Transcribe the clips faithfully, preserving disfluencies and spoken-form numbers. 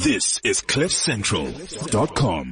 This is cliff central dot com.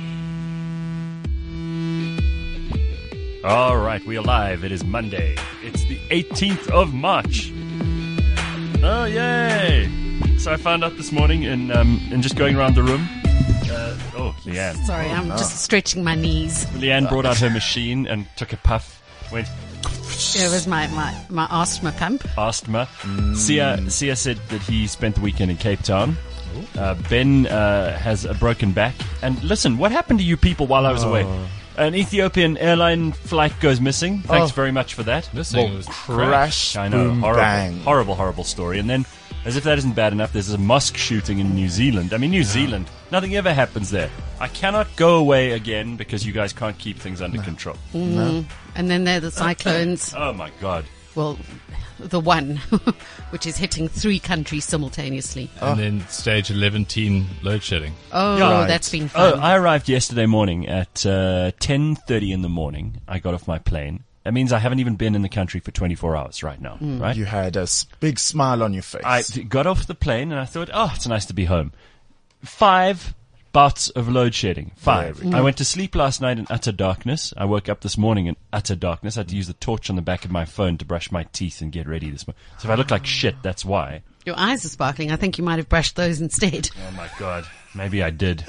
All right, we are live. It is Monday. It's the eighteenth of March. Oh, yay! So I found out this morning in um, in just going around the room. Uh, oh, Leanne. Sorry, oh, I'm no. just stretching my knees. Leanne brought out her machine and took a puff. Went. It was my, my, my asthma pump. Asthma. Mm. Sia, Sia said that he spent the weekend in Cape Town. Uh, Ben uh, has a broken back. And listen, what happened to you people while I was oh. away? An Ethiopian airline flight goes missing. Thanks oh. very much for that. Missing well, was crash. I know. Boom, horrible, bang. horrible, horrible story. And then, as if that isn't bad enough, there's a mosque shooting in New Zealand. I mean, New yeah. Zealand. Nothing ever happens there. I cannot go away again because you guys can't keep things under no. control. Mm. No. And then there are the cyclones. Oh, my God. Well, the one, which is hitting three countries simultaneously. And oh. then stage eleven load shedding. Oh, yeah, right. That's been fun. Oh, I arrived yesterday morning at uh, ten thirty in the morning. I got off my plane. That means I haven't even been in the country for twenty-four hours right now, mm. right? You had a big smile on your face. I got off the plane and I thought, oh, it's nice to be home. Five bouts of load shedding. Five. Mm. I went to sleep last night in utter darkness. I woke up this morning in utter darkness. I had to use the torch on the back of my phone to brush my teeth and get ready this morning. So if I look like shit, that's why. Your eyes are sparkling. I think you might have brushed those instead. Oh, my God. Maybe I did.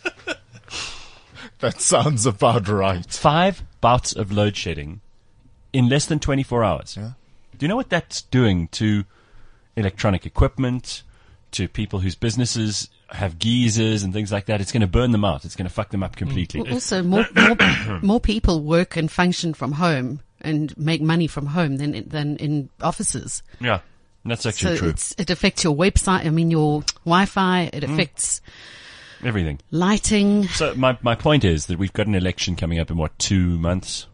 That sounds about right. Five bouts of load shedding in less than twenty-four hours. Yeah. Do you know what that's doing to electronic equipment, to people whose businesses have geysers and things like that? It's going to burn them out. It's going to fuck them up completely. Well, also, more, more, more people work and function from home and make money from home than in, than in offices. Yeah, that's actually so true. It's, it affects your website. I mean, your Wi-Fi. It affects mm. everything. Lighting. So my my point is that we've got an election coming up in what, two months?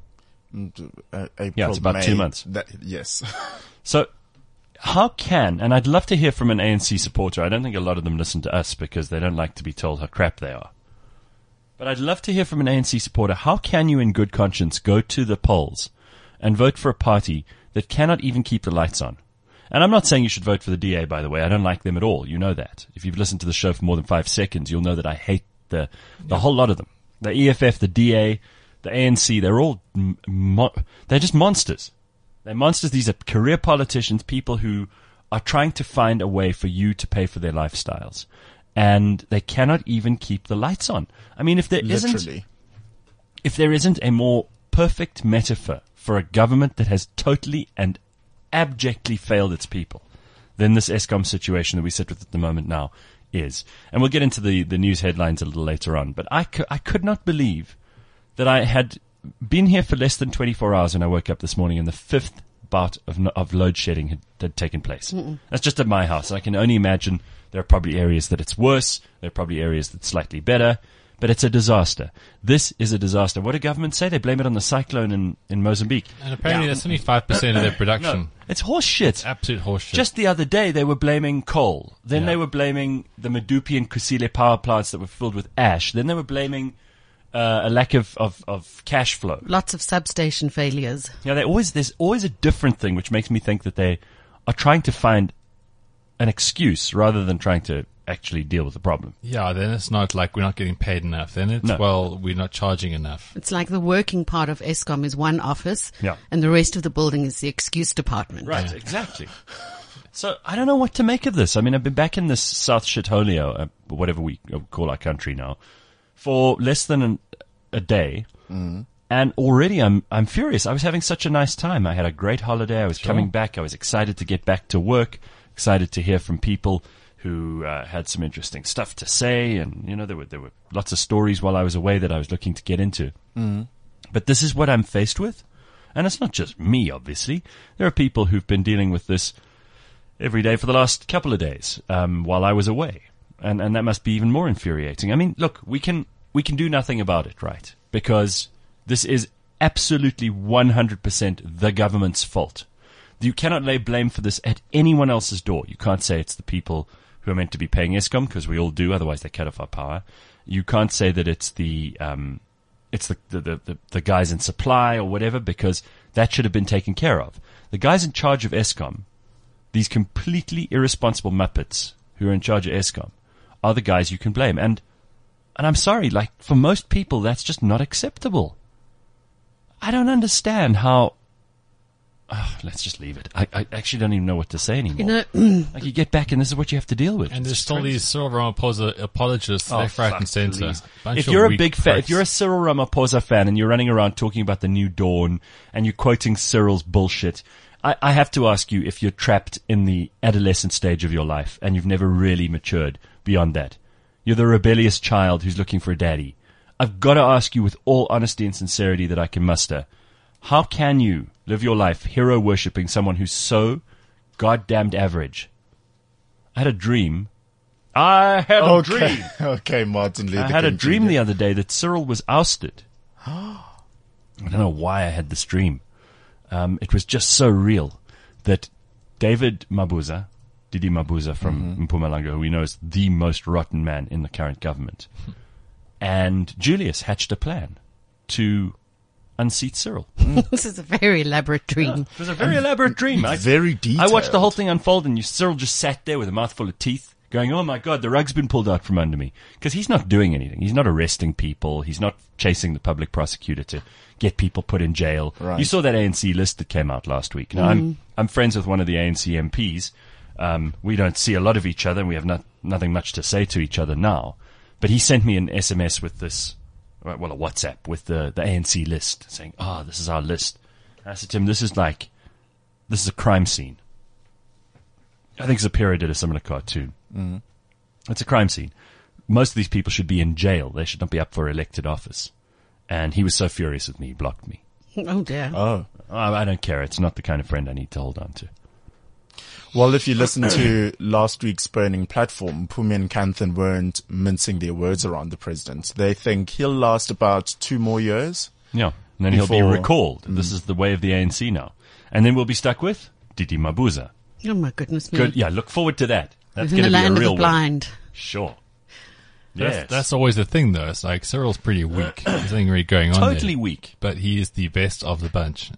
Uh, April, yeah, it's about May. two months. That, yes. So. How can, and I'd love to hear from an A N C supporter. I don't think a lot of them listen to us because they don't like to be told how crap they are. But I'd love to hear from an A N C supporter. How can you in good conscience go to the polls and vote for a party that cannot even keep the lights on? And I'm not saying you should vote for the D A, by the way. I don't like them at all. You know that. If you've listened to the show for more than five seconds, you'll know that I hate the, the yeah. whole lot of them. The E F F, the D A, the A N C, they're all, mo- they're just monsters. They're monsters. These are career politicians, people who are trying to find a way for you to pay for their lifestyles. And they cannot even keep the lights on. I mean, if there Literally. isn't, if there isn't a more perfect metaphor for a government that has totally and abjectly failed its people, then this Eskom situation that we sit with at the moment now is. And we'll get into the, the news headlines a little later on. But I, cu- I could not believe that I had been here for less than twenty-four hours when I woke up this morning and the fifth bout of, no, of load shedding had, had taken place. Mm-mm. That's just at my house. I can only imagine there are probably areas that it's worse. There are probably areas that's slightly better. But it's a disaster. This is a disaster. What do governments say? They blame it on the cyclone in, in Mozambique. And apparently yeah. that's only five percent of their production. No, it's horse shit. It's absolute horse shit. Just the other day, they were blaming coal. Then yeah. they were blaming the Medupi and Kusile power plants that were filled with ash. Then they were blaming uh, a lack of, of, of cash flow. Lots of substation failures. Yeah, they always there's always a different thing, which makes me think that they are trying to find an excuse rather than trying to actually deal with the problem. Yeah, then it's not like we're not getting paid enough. Then it's, no. well, we're not charging enough. It's like the working part of Eskom is one office, yeah. and the rest of the building is the excuse department. Right, yeah. exactly. So I don't know what to make of this. I mean, I've been back in this South Shitholio, uh, whatever we call our country now, for less than an, a day. Mm. And already I'm I'm furious. I was having such a nice time. I had a great holiday. I was sure. coming back. I was excited to get back to work, excited to hear from people who uh, had some interesting stuff to say. And, you know, there were there were lots of stories while I was away that I was looking to get into. Mm. But this is what I'm faced with. And it's not just me, obviously. There are people who've been dealing with this every day for the last couple of days um, while I was away. And and that must be even more infuriating. I mean, look, we can we can do nothing about it, right? Because this is absolutely one hundred percent the government's fault. You cannot lay blame for this at anyone else's door. You can't say it's the people who are meant to be paying Eskom, because we all do, otherwise they cut off our power. You can't say that it's the um, it's the the, the the guys in supply or whatever, because that should have been taken care of. The guys in charge of Eskom, these completely irresponsible muppets who are in charge of Eskom, are the guys you can blame. And and I'm sorry, like, for most people, that's just not acceptable. I don't understand how... Oh, let's just leave it. I, I actually don't even know what to say anymore. You know, like, you get back and this is what you have to deal with. And there's It's still crazy. these Cyril Ramaphosa apologists Oh, left, right, fuck, and centre. please. Bunch If of you're a weak big fan, pricks. if you're a Cyril Ramaphosa fan and you're running around talking about the new dawn and you're quoting Cyril's bullshit, I, I have to ask you if you're trapped in the adolescent stage of your life and you've never really matured beyond that. You're the rebellious child who's looking for a daddy. I've got to ask you with all honesty and sincerity that I can muster, how can you live your life hero worshipping someone who's so goddamned average? I had a dream. I had a Okay, dream. okay, Martin Luther I had a King dream Junior the other day that Cyril was ousted. I don't know why I had this dream. Um, it was just so real that David Mabuza, Didi Mabuza from Mm-hmm. Mpumalanga, who we know is the most rotten man in the current government, and Julius hatched a plan to unseat Cyril. this is a very elaborate dream. It was a very elaborate dream. I, Very I detailed. watched the whole thing unfold, and you, Cyril just sat there with a mouthful of teeth, going, "Oh my God, the rug's been pulled out from under me." Because he's not doing anything. He's not arresting people. He's not chasing the public prosecutor to get people put in jail. Right. You saw that A N C list that came out last week. Now, I'm I'm friends with one of the A N C M Ps. Um, we don't see a lot of each other, and we have not, nothing much to say to each other now. But he sent me an S M S with this, well, a WhatsApp with the, the A N C list, saying, "Oh, this is our list." And I said to him, "This is like, this is a crime scene." I think Zapira did a similar cartoon. Mm-hmm. It's a crime scene. Most of these people should be in jail. They should not be up for elected office. And he was so furious with me, he blocked me. Oh dear. Oh. I, I don't care. It's not the kind of friend I need to hold on to. Well, if you listen to last week's Burning Platform, Phumi and Kanthan weren't mincing their words around the president. They think he'll last about two more years. Yeah. And then he'll Before- be recalled. This is the way of the A N C now. And then we'll be stuck with Didi Mabuza. Oh my goodness me. Good. Yeah, look forward to that. That's in going the to be a land of real the one. blind. Sure. That's, Yes. that's always the thing, though. It's like Cyril's pretty weak. There's nothing really going on totally there. weak. But he is the best of the bunch.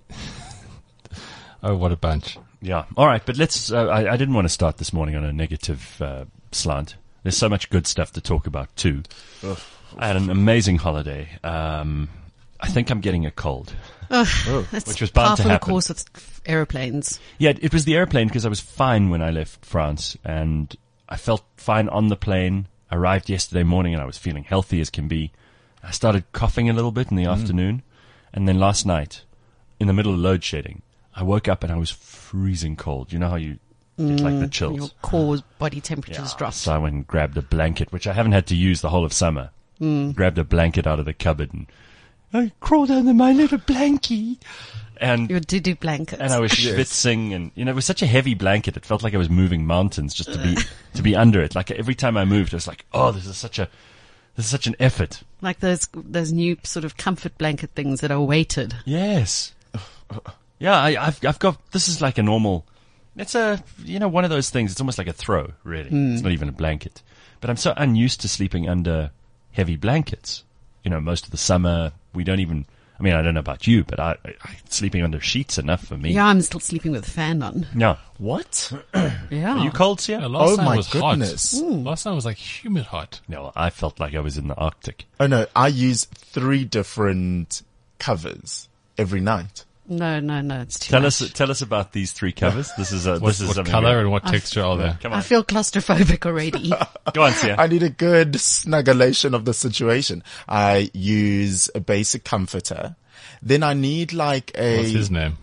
Oh, what a bunch. Yeah. All right. But let's, uh, I, I didn't want to start this morning on a negative uh, slant. There's so much good stuff to talk about, too. I had an amazing holiday. Um, I think I'm getting a cold. That's Which was bound par to for the happen. course with aeroplanes. Yeah, it was the airplane because I was fine when I left France and I felt fine on the plane. I arrived yesterday morning and I was feeling healthy as can be. I started coughing a little bit in the afternoon. And then last night, in the middle of load shedding, I woke up and I was freezing cold. You know how you get like the chills? Your core body temperatures drop. So I went and grabbed a blanket, which I haven't had to use the whole of summer. Grabbed a blanket out of the cupboard and I crawled under my little blankie. And Your doo-doo blanket. and I was schwitzing, and you know, it was such a heavy blanket. It felt like I was moving mountains just to be to be under it. Like every time I moved, I was like, "Oh, this is such a this is such an effort." Like those those new sort of comfort blanket things that are weighted. Yes, yeah. I, I've I've got this is like a normal. It's a you know one of those things. It's almost like a throw, really. It's not even a blanket. But I'm so unused to sleeping under heavy blankets. You know, most of the summer we don't even. I mean, I don't know about you, but I, I sleeping under sheets enough for me. Yeah, I'm still sleeping with a fan on. No. What? Yeah. Are you cold, Sia? Yeah, last Oh time my was goodness. hot. Last time was like humid hot. No, I felt like I was in the Arctic. Oh no, I use three different covers every night. No, no, no. It's too Tell much. us, tell us about these three covers. This is a, What, this is what something. color we- and what texture are there? Come I on, feel claustrophobic already. go on, Sia. I need a good snuggulation of the situation. I use a basic comforter. Then I need like a... What's his name?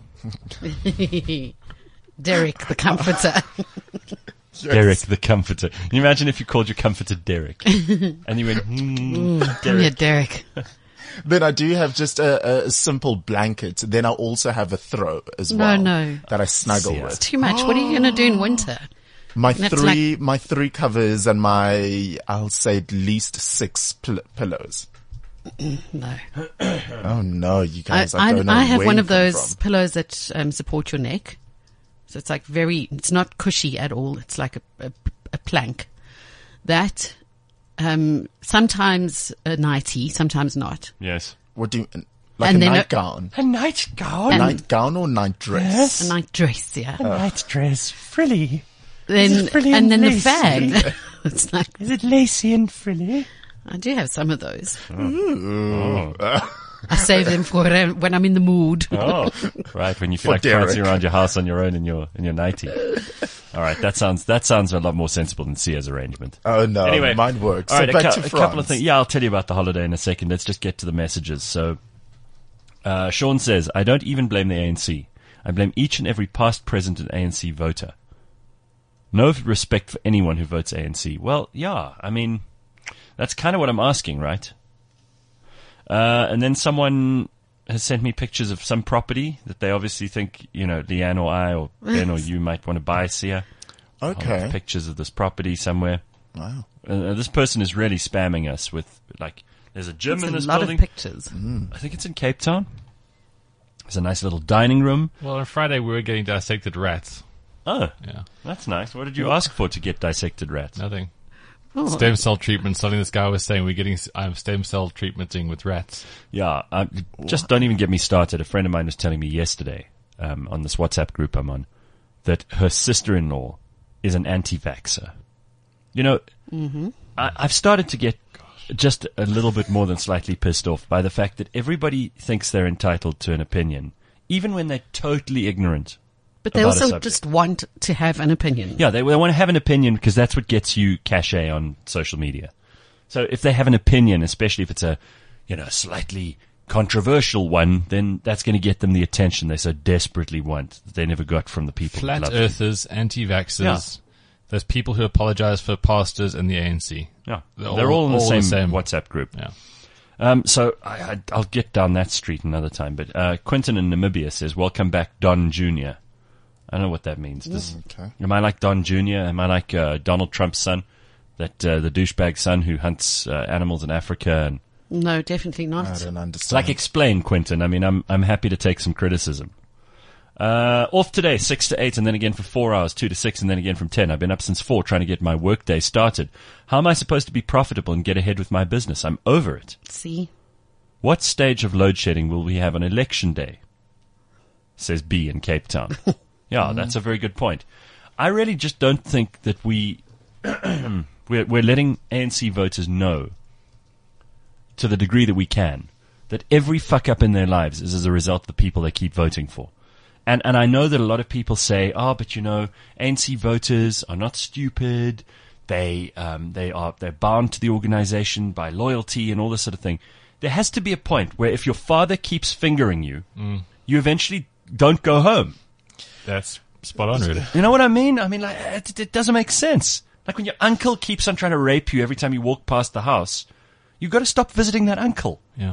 Derek, the comforter. Derek the comforter. Can you imagine if you called your comforter Derek, and you went, mm, Come here, Derek? Derek. Then I do have just a, a simple blanket. Then I also have a throw as No, well. no. That I snuggle Sia. with. Too much. What are you going to do in winter? My That's three, my three covers and my, I'll say at least six pil- pillows. No. Oh no, you I, guys, I, I, don't know I have where one you of come those from. pillows that um, support your neck. So it's like very, it's not cushy at all. It's like a, a, a plank. That, um, sometimes a nightie, sometimes not. Yes. What do you, like And a then a- nightgown? A nightgown. And- Nightgown or night dress? A night dress, yeah. night dress, frilly. Then, frilly and and then the lacy. fag. It's like, Is it lacy and frilly? I do have some of those. Oh. I save them for when I'm in the mood. Oh, right. When you feel For like Derek. prancing around your house on your own in your in your nightie. All right, that sounds that sounds a lot more sensible than Sia's arrangement. Oh no, Anyway, mine works. All So right, back a, to cou- a France. couple of things. Yeah, I'll tell you about the holiday in a second. Let's just get to the messages. So, uh, Sean says, I don't even blame the A N C. I blame each and every past, present, and A N C voter. No respect for anyone who votes A N C. Well, yeah, I mean, that's kind of what I'm asking, right? Uh, and then someone has sent me pictures of some property that they obviously think, you know, Leanne or I or Ben or you might want to buy, Sia. Okay. Pictures of this property somewhere. Wow. Uh, this person is really spamming us with, like, there's a gym It's in a this lot building. of pictures. I think it's in Cape Town. There's a nice little dining room. Well, on Friday we were getting dissected rats. Oh, Yeah, that's nice. What did you ask for to get dissected rats? nothing. Oh, Stem cell treatment. Something this guy was saying. We're getting um, stem cell treatmenting with rats. Yeah, uh, just don't even get me started. A friend of mine was telling me yesterday um, on this WhatsApp group I'm on that her sister-in-law is an anti-vaxxer. You know, mm-hmm. I, I've started to get just a little bit more than slightly pissed off by the fact that everybody thinks they're entitled to an opinion, even when they're totally ignorant. but they about a also subject. just want to have an opinion. Yeah, they, they want to have an opinion because that's what gets you cachet on social media. So if they have an opinion, especially if it's a, you know, slightly controversial one, then that's going to get them the attention they so desperately want that they never got from the people. Flat who love them. earthers, anti-vaxxers. Yeah. There's people who apologize for pastors and the A N C. Yeah, They're they're, all, all- in the, all same the same. WhatsApp group. Yeah. Um, so I, I, I'll get down that street another time. But uh, Quentin in Namibia says, "Welcome back, Don Junior" I don't know what that means. Does, Okay. Am I like Don Junior? Am I like uh, Donald Trump's son, that uh, the douchebag son who hunts uh, animals in Africa? And No, definitely I not. don't understand. like, explain, Quentin. I mean, I'm I'm happy to take some criticism. Uh, off today, six to eight, and then again for four hours, two to six, and then again from ten. I've been up since four trying to get my workday started. How am I supposed to be profitable and get ahead with my business? I'm over it. See? What stage of load shedding will we have on election day? Says B in Cape Town. Yeah, that's a very good point. I really just don't think that we we're, we're letting A N C voters know, to the degree that we can, that every fuck up in their lives is as a result of the people they keep voting for. And and I know that a lot of people say, oh, but you know, A N C voters are not stupid. They um they are they're bound to the organization by loyalty and all this sort of thing. There has to be a point where if your father keeps fingering you, Mm. you eventually don't go home. That's spot on, really. You know what I mean? I mean, like, it, it doesn't make sense. Like when your uncle keeps on trying to rape you every time you walk past the house, you've got to stop visiting that uncle. Yeah.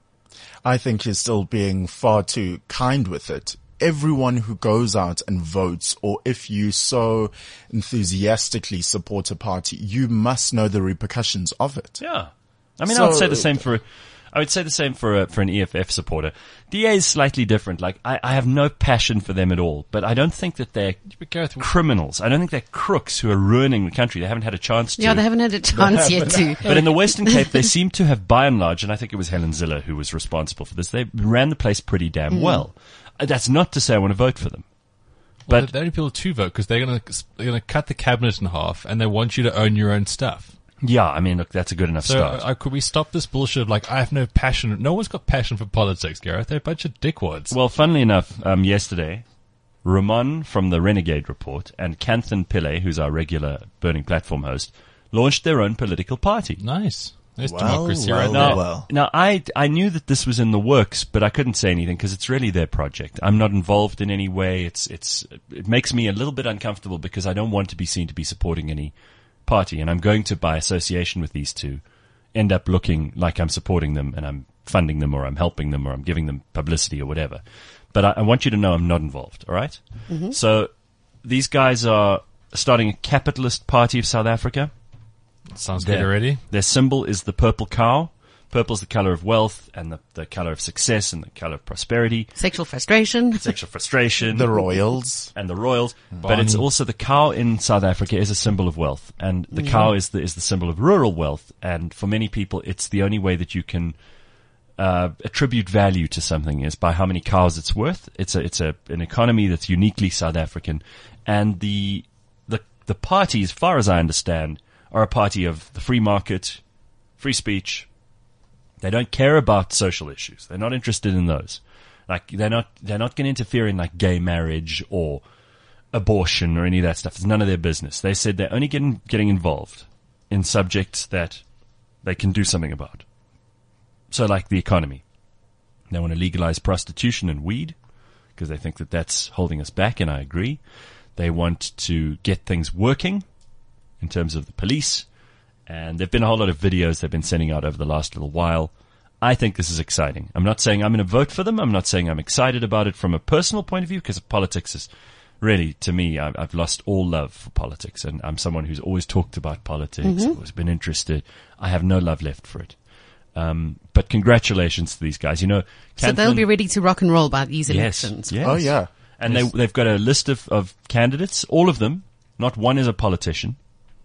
I think you're still being far too kind with it. Everyone who goes out and votes, or if you so enthusiastically support a party, you must know the repercussions of it. Yeah. I mean, So- I would say the same for, I would say the same for a, for an E F F supporter. D A is slightly different. Like, I, I have no passion for them at all, but I don't think that they're But Gareth, criminals. I don't think they're crooks who are ruining the country. They haven't had a chance to. Yeah, they haven't had a chance yet to. But in the Western Cape, they seem to have, by and large, and I think it was Helen Ziller who was responsible for this, they ran the place pretty damn well. Uh, That's not to say I want to vote for them. Well, But- they're the only people to vote because they're going to they're going to cut the cabinet in half and they want you to own your own stuff. Yeah, I mean, look, that's a good enough So start. uh, could we stop this bullshit of like I have no passion? No one's got passion for politics, Gareth. They're a bunch of dickwads. Well, funnily enough, um, yesterday, Ramon from the Renegade Report and Kanthan Pillay, who's our regular Burning Platform host, launched their own political party. Nice. There's Well, democracy well, right well, there. well. Now, I, I knew that this was in the works, but I couldn't say anything because it's really their project. I'm not involved in any way. It's, it's, it makes me a little bit uncomfortable because I don't want to be seen to be supporting any party. And I'm going to, by association with these two, end up looking like I'm supporting them and I'm funding them or I'm helping them or I'm giving them publicity or whatever. But I, I want you to know I'm not involved, all right? Mm-hmm. So these guys are starting a capitalist party of South Africa. Sounds good Their- already. Their symbol is the purple cow. Purple's the color of wealth and the, the color of success and the color of prosperity, Sexual frustration. sexual frustration, The Royals. and the royals. But it's Barney. also the cow in South Africa is a symbol of wealth, and the cow is the is the symbol of rural wealth. And for many people, it's the only way that you can uh, attribute value to something is by how many cows it's worth. It's a it's a an economy that's uniquely South African, and the the the party, as far as I understand, are a party of the free market, free speech. They don't care about social issues. They're not interested in those. Like, they're not, they're not going to interfere in like gay marriage or abortion or any of that stuff. It's none of their business. They said they're only getting, getting involved in subjects that they can do something about. So like the economy. They want to legalize prostitution and weed because they think that that's holding us back, and I agree. They want to get things working in terms of the police, and there've been a whole lot of videos they've been sending out over the last little while. I think this is exciting. I'm not saying I'm going to vote for them. I'm not saying I'm excited about it from a personal point of view, because politics is really, to me, I've lost all love for politics, and I'm someone who's always talked about politics, mm-hmm. always been interested. I have no love left for it. Um, but congratulations to these guys. You know, so they'll be ready to rock and roll by these yes, elections. Yes. Oh yeah, and yes. they they've got a list of, of candidates. All of them, not one is a politician.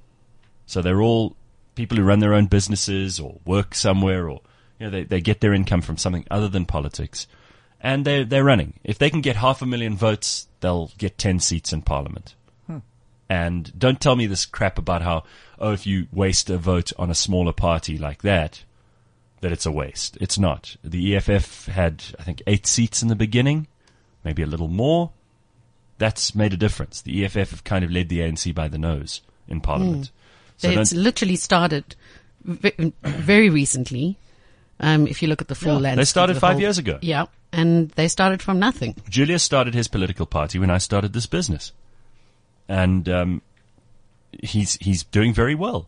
So they're all people who run their own businesses or work somewhere, or you know, they they get their income from something other than politics, and they they're running. If they can get half a million votes, they'll get ten seats in Parliament. Hmm. And don't tell me this crap about how oh, if you waste a vote on a smaller party like that, that it's a waste. It's not. The E F F had, I think, eight seats in the beginning, maybe a little more. That's made a difference. The E F F have kind of led the A N C by the nose in Parliament. Mm. So it's literally started v- very recently. Um, if you look at the full yeah, landscape. They started the five whole, years ago. Yeah, and they started from nothing. Julius started his political party when I started this business. And um, he's he's doing very well.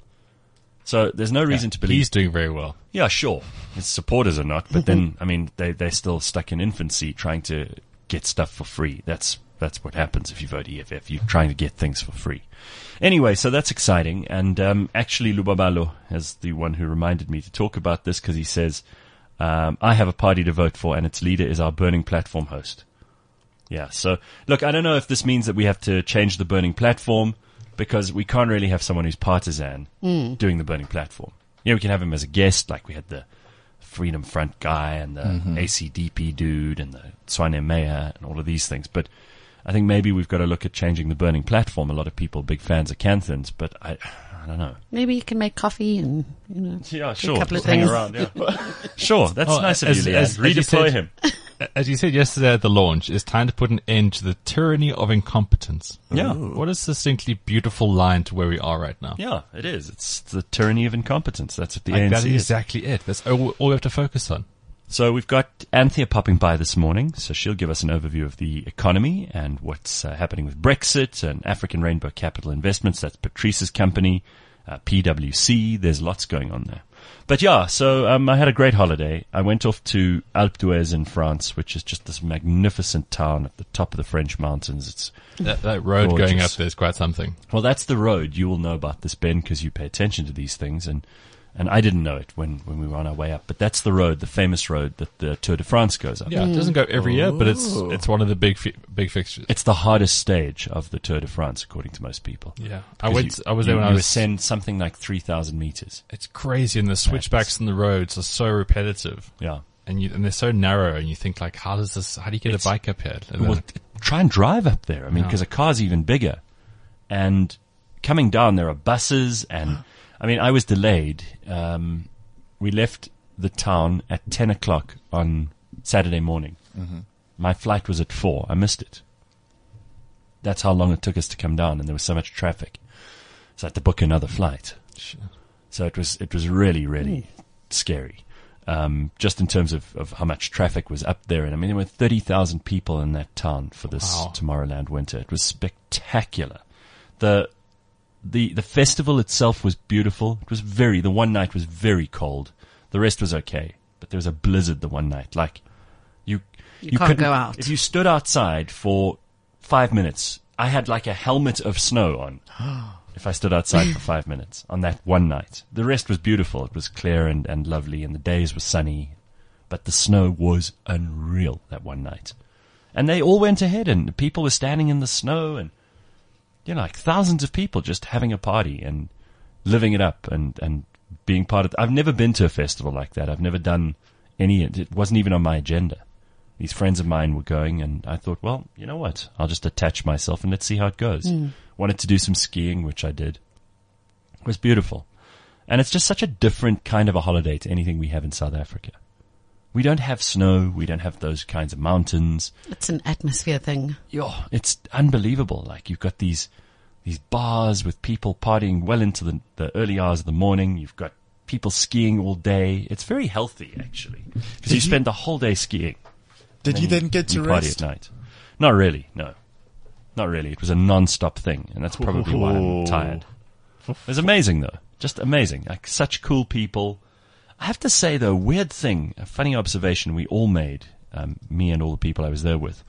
So there's no reason yeah, to believe he's doing very well. Yeah, sure. His supporters are not, but then I mean they they're still stuck in infancy trying to get stuff for free. That's that's what happens if you vote E F F. You're trying to get things for free. Anyway, so that's exciting. And um, actually, Lubabalo is the one who reminded me to talk about this, because he says um, I have a party to vote for, and its leader is our Burning Platform host. Yeah. So look, I don't know if this means that we have to change the Burning Platform, because we can't really have someone who's partisan mm. doing the Burning Platform. Yeah, we can have him as a guest, like we had the Freedom Front guy and the mm-hmm. A C D P dude and the Tshwane mayor and all of these things. But I think maybe we've got to look at changing the Burning Platform. A lot of people are big fans of Canthons, but I, I don't know. Maybe you can make coffee and, you know, yeah, do sure. a couple of Hang things. around, yeah. Sure, that's oh, nice of as, you, Leanne. as, Redeploy as said, him. As you said yesterday at the launch, it's time to put an end to the tyranny of incompetence. Yeah. Ooh. What a distinctly beautiful line to where we are right now. Yeah, it is. It's the tyranny of incompetence. That's what the like A N C that is is. exactly it. That's all, all we have to focus on. So we've got Anthea popping by this morning, so she'll give us an overview of the economy and what's uh, happening with Brexit and African Rainbow Capital Investments. That's Patrice's company, uh, P W C. There's lots going on there. But yeah, so um, I had a great holiday. I went off to Alpe d'Huez in France, which is just this magnificent town at the top of the French mountains. It's that, that road gorgeous. Going up there is quite something. Well, that's the road. You will know about this, Ben, because you pay attention to these things. And And I didn't know it when, when we were on our way up. But that's the road, the famous road that the Tour de France goes up. Yeah, it doesn't go every year, but it's it's one of the big fi- big fixtures. It's the hardest stage of the Tour de France, according to most people. Yeah. I went. You, I was you, there when you I was. ascend something like three thousand meters. It's crazy, and the switchbacks in the roads are so repetitive. Yeah. And you and they're so narrow, and you think like, how does this? How do you get It's, a bike up here? And well, then, try and drive up there. I mean, Yeah. because a car's even bigger. And coming down, there are buses, and I mean, I was delayed. Um, we left the town at ten o'clock on Saturday morning. Mm-hmm. My flight was at four. I missed it. That's how long it took us to come down, and there was so much traffic. So I had to book another flight. Shit. So it was it was really, really mm. scary. Um, just in terms of, of how much traffic was up there. And I mean, there were thirty thousand people in that town for this Wow. Tomorrowland winter. It was spectacular. The, the, the festival itself was beautiful. It was very, the one night was very cold. The rest was okay. But there was a blizzard the one night. Like, you, You, you can't couldn't- go out. If you stood outside for five minutes, I had like a helmet of snow on. If I stood outside for five minutes on that one night. The rest was beautiful. It was clear and, and lovely, and the days were sunny. But the snow was unreal that one night. And they all went ahead, and people were standing in the snow, and, you know, like thousands of people just having a party and living it up and, and being part of it. I've never been to a festival like that. I've never done any. It wasn't even on my agenda. These friends of mine were going, and I thought, well, you know what? I'll just attach myself and let's see how it goes. Mm. Wanted to do some skiing, which I did. It was beautiful. And it's just such a different kind of a holiday to anything we have in South Africa. We don't have snow. We don't have those kinds of mountains. It's an atmosphere thing. Yo, it's unbelievable. Like, you've got these these bars with people partying well into the, the early hours of the morning. You've got people skiing all day. It's very healthy, actually, because you, you spend the whole day skiing. Did you then get to you party rest? at night? Not really, no. Not really. It was a non-stop thing, and that's probably why I'm tired. It was amazing, though. Just amazing. Like, such cool people. I have to say, though, weird thing, a funny observation we all made, um, me and all the people I was there with.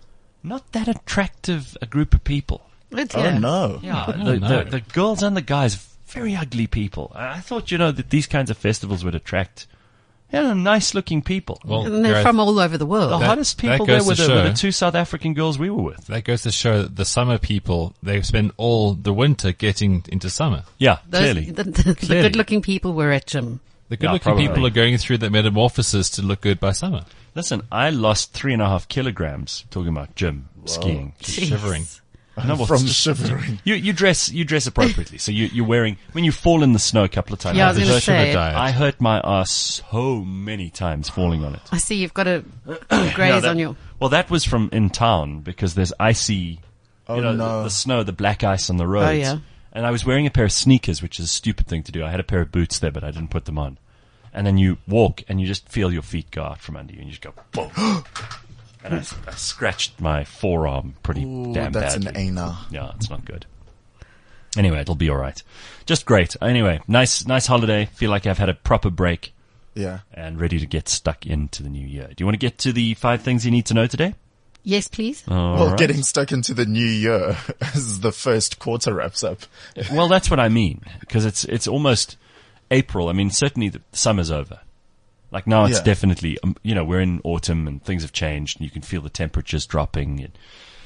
Not that attractive a group of people. It's, Oh, yeah. no. Yeah, Oh, the, no. the, the girls and the guys, very ugly people. I I thought, you know, that these kinds of festivals would attract, you know, nice-looking people. Well, And they're Gareth, from all over the world. the that- hottest that people there goes were to the, were the show- two South African girls we were with. that goes to show that the summer people, they spend all the winter getting into summer. Yeah, Those- clearly. The, the, the Clearly. good-looking people were at gym. The Yeah, good-looking probably. people are going through that metamorphosis to look good by summer. Listen, I lost three and a half kilograms talking about gym, skiing. Jeez. Shivering. No, well, From it's just- shivering. You, you dress, you dress appropriately. So you, you're wearing, when you fall in the snow a couple of times. Yeah, I was The gonna sugar say. diet. I hurt my ass so many times falling on it. I see you've got a No, graze that- on your... Well, that was from in town because there's icy, Oh, you know, no. the, the snow, the black ice on the roads. Oh, yeah. And I was wearing a pair of sneakers, which is a stupid thing to do. I had a pair of boots there, but I didn't put them on. And then you walk and you just feel your feet go out from under you and you just go, boom. And I, I scratched my forearm pretty Ooh, damn that's badly. an ana. Yeah, it's not good. Anyway, it'll be all right. Just great. Anyway, nice, nice holiday. Feel like I've had a proper break Yeah. and ready to get stuck into the new year. Do you want to get to the five things you need to know today? Yes, please. All Well, right. getting stuck into the new year as the first quarter wraps up. Well, that's what I mean, because it's it's almost April. I mean, certainly the summer's over. Like now, it's Yeah. definitely um, you know, we're in autumn and things have changed, and you can feel the temperatures dropping. And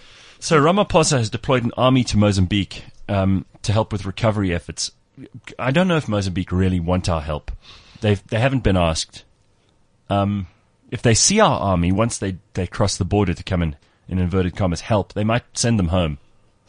so Ramaphosa has deployed an army to Mozambique um, to help with recovery efforts. I don't know if Mozambique really want our help. They've they haven't been asked. Um, if they see our army once they they cross the border to come and, in inverted commas, help, they might send them home.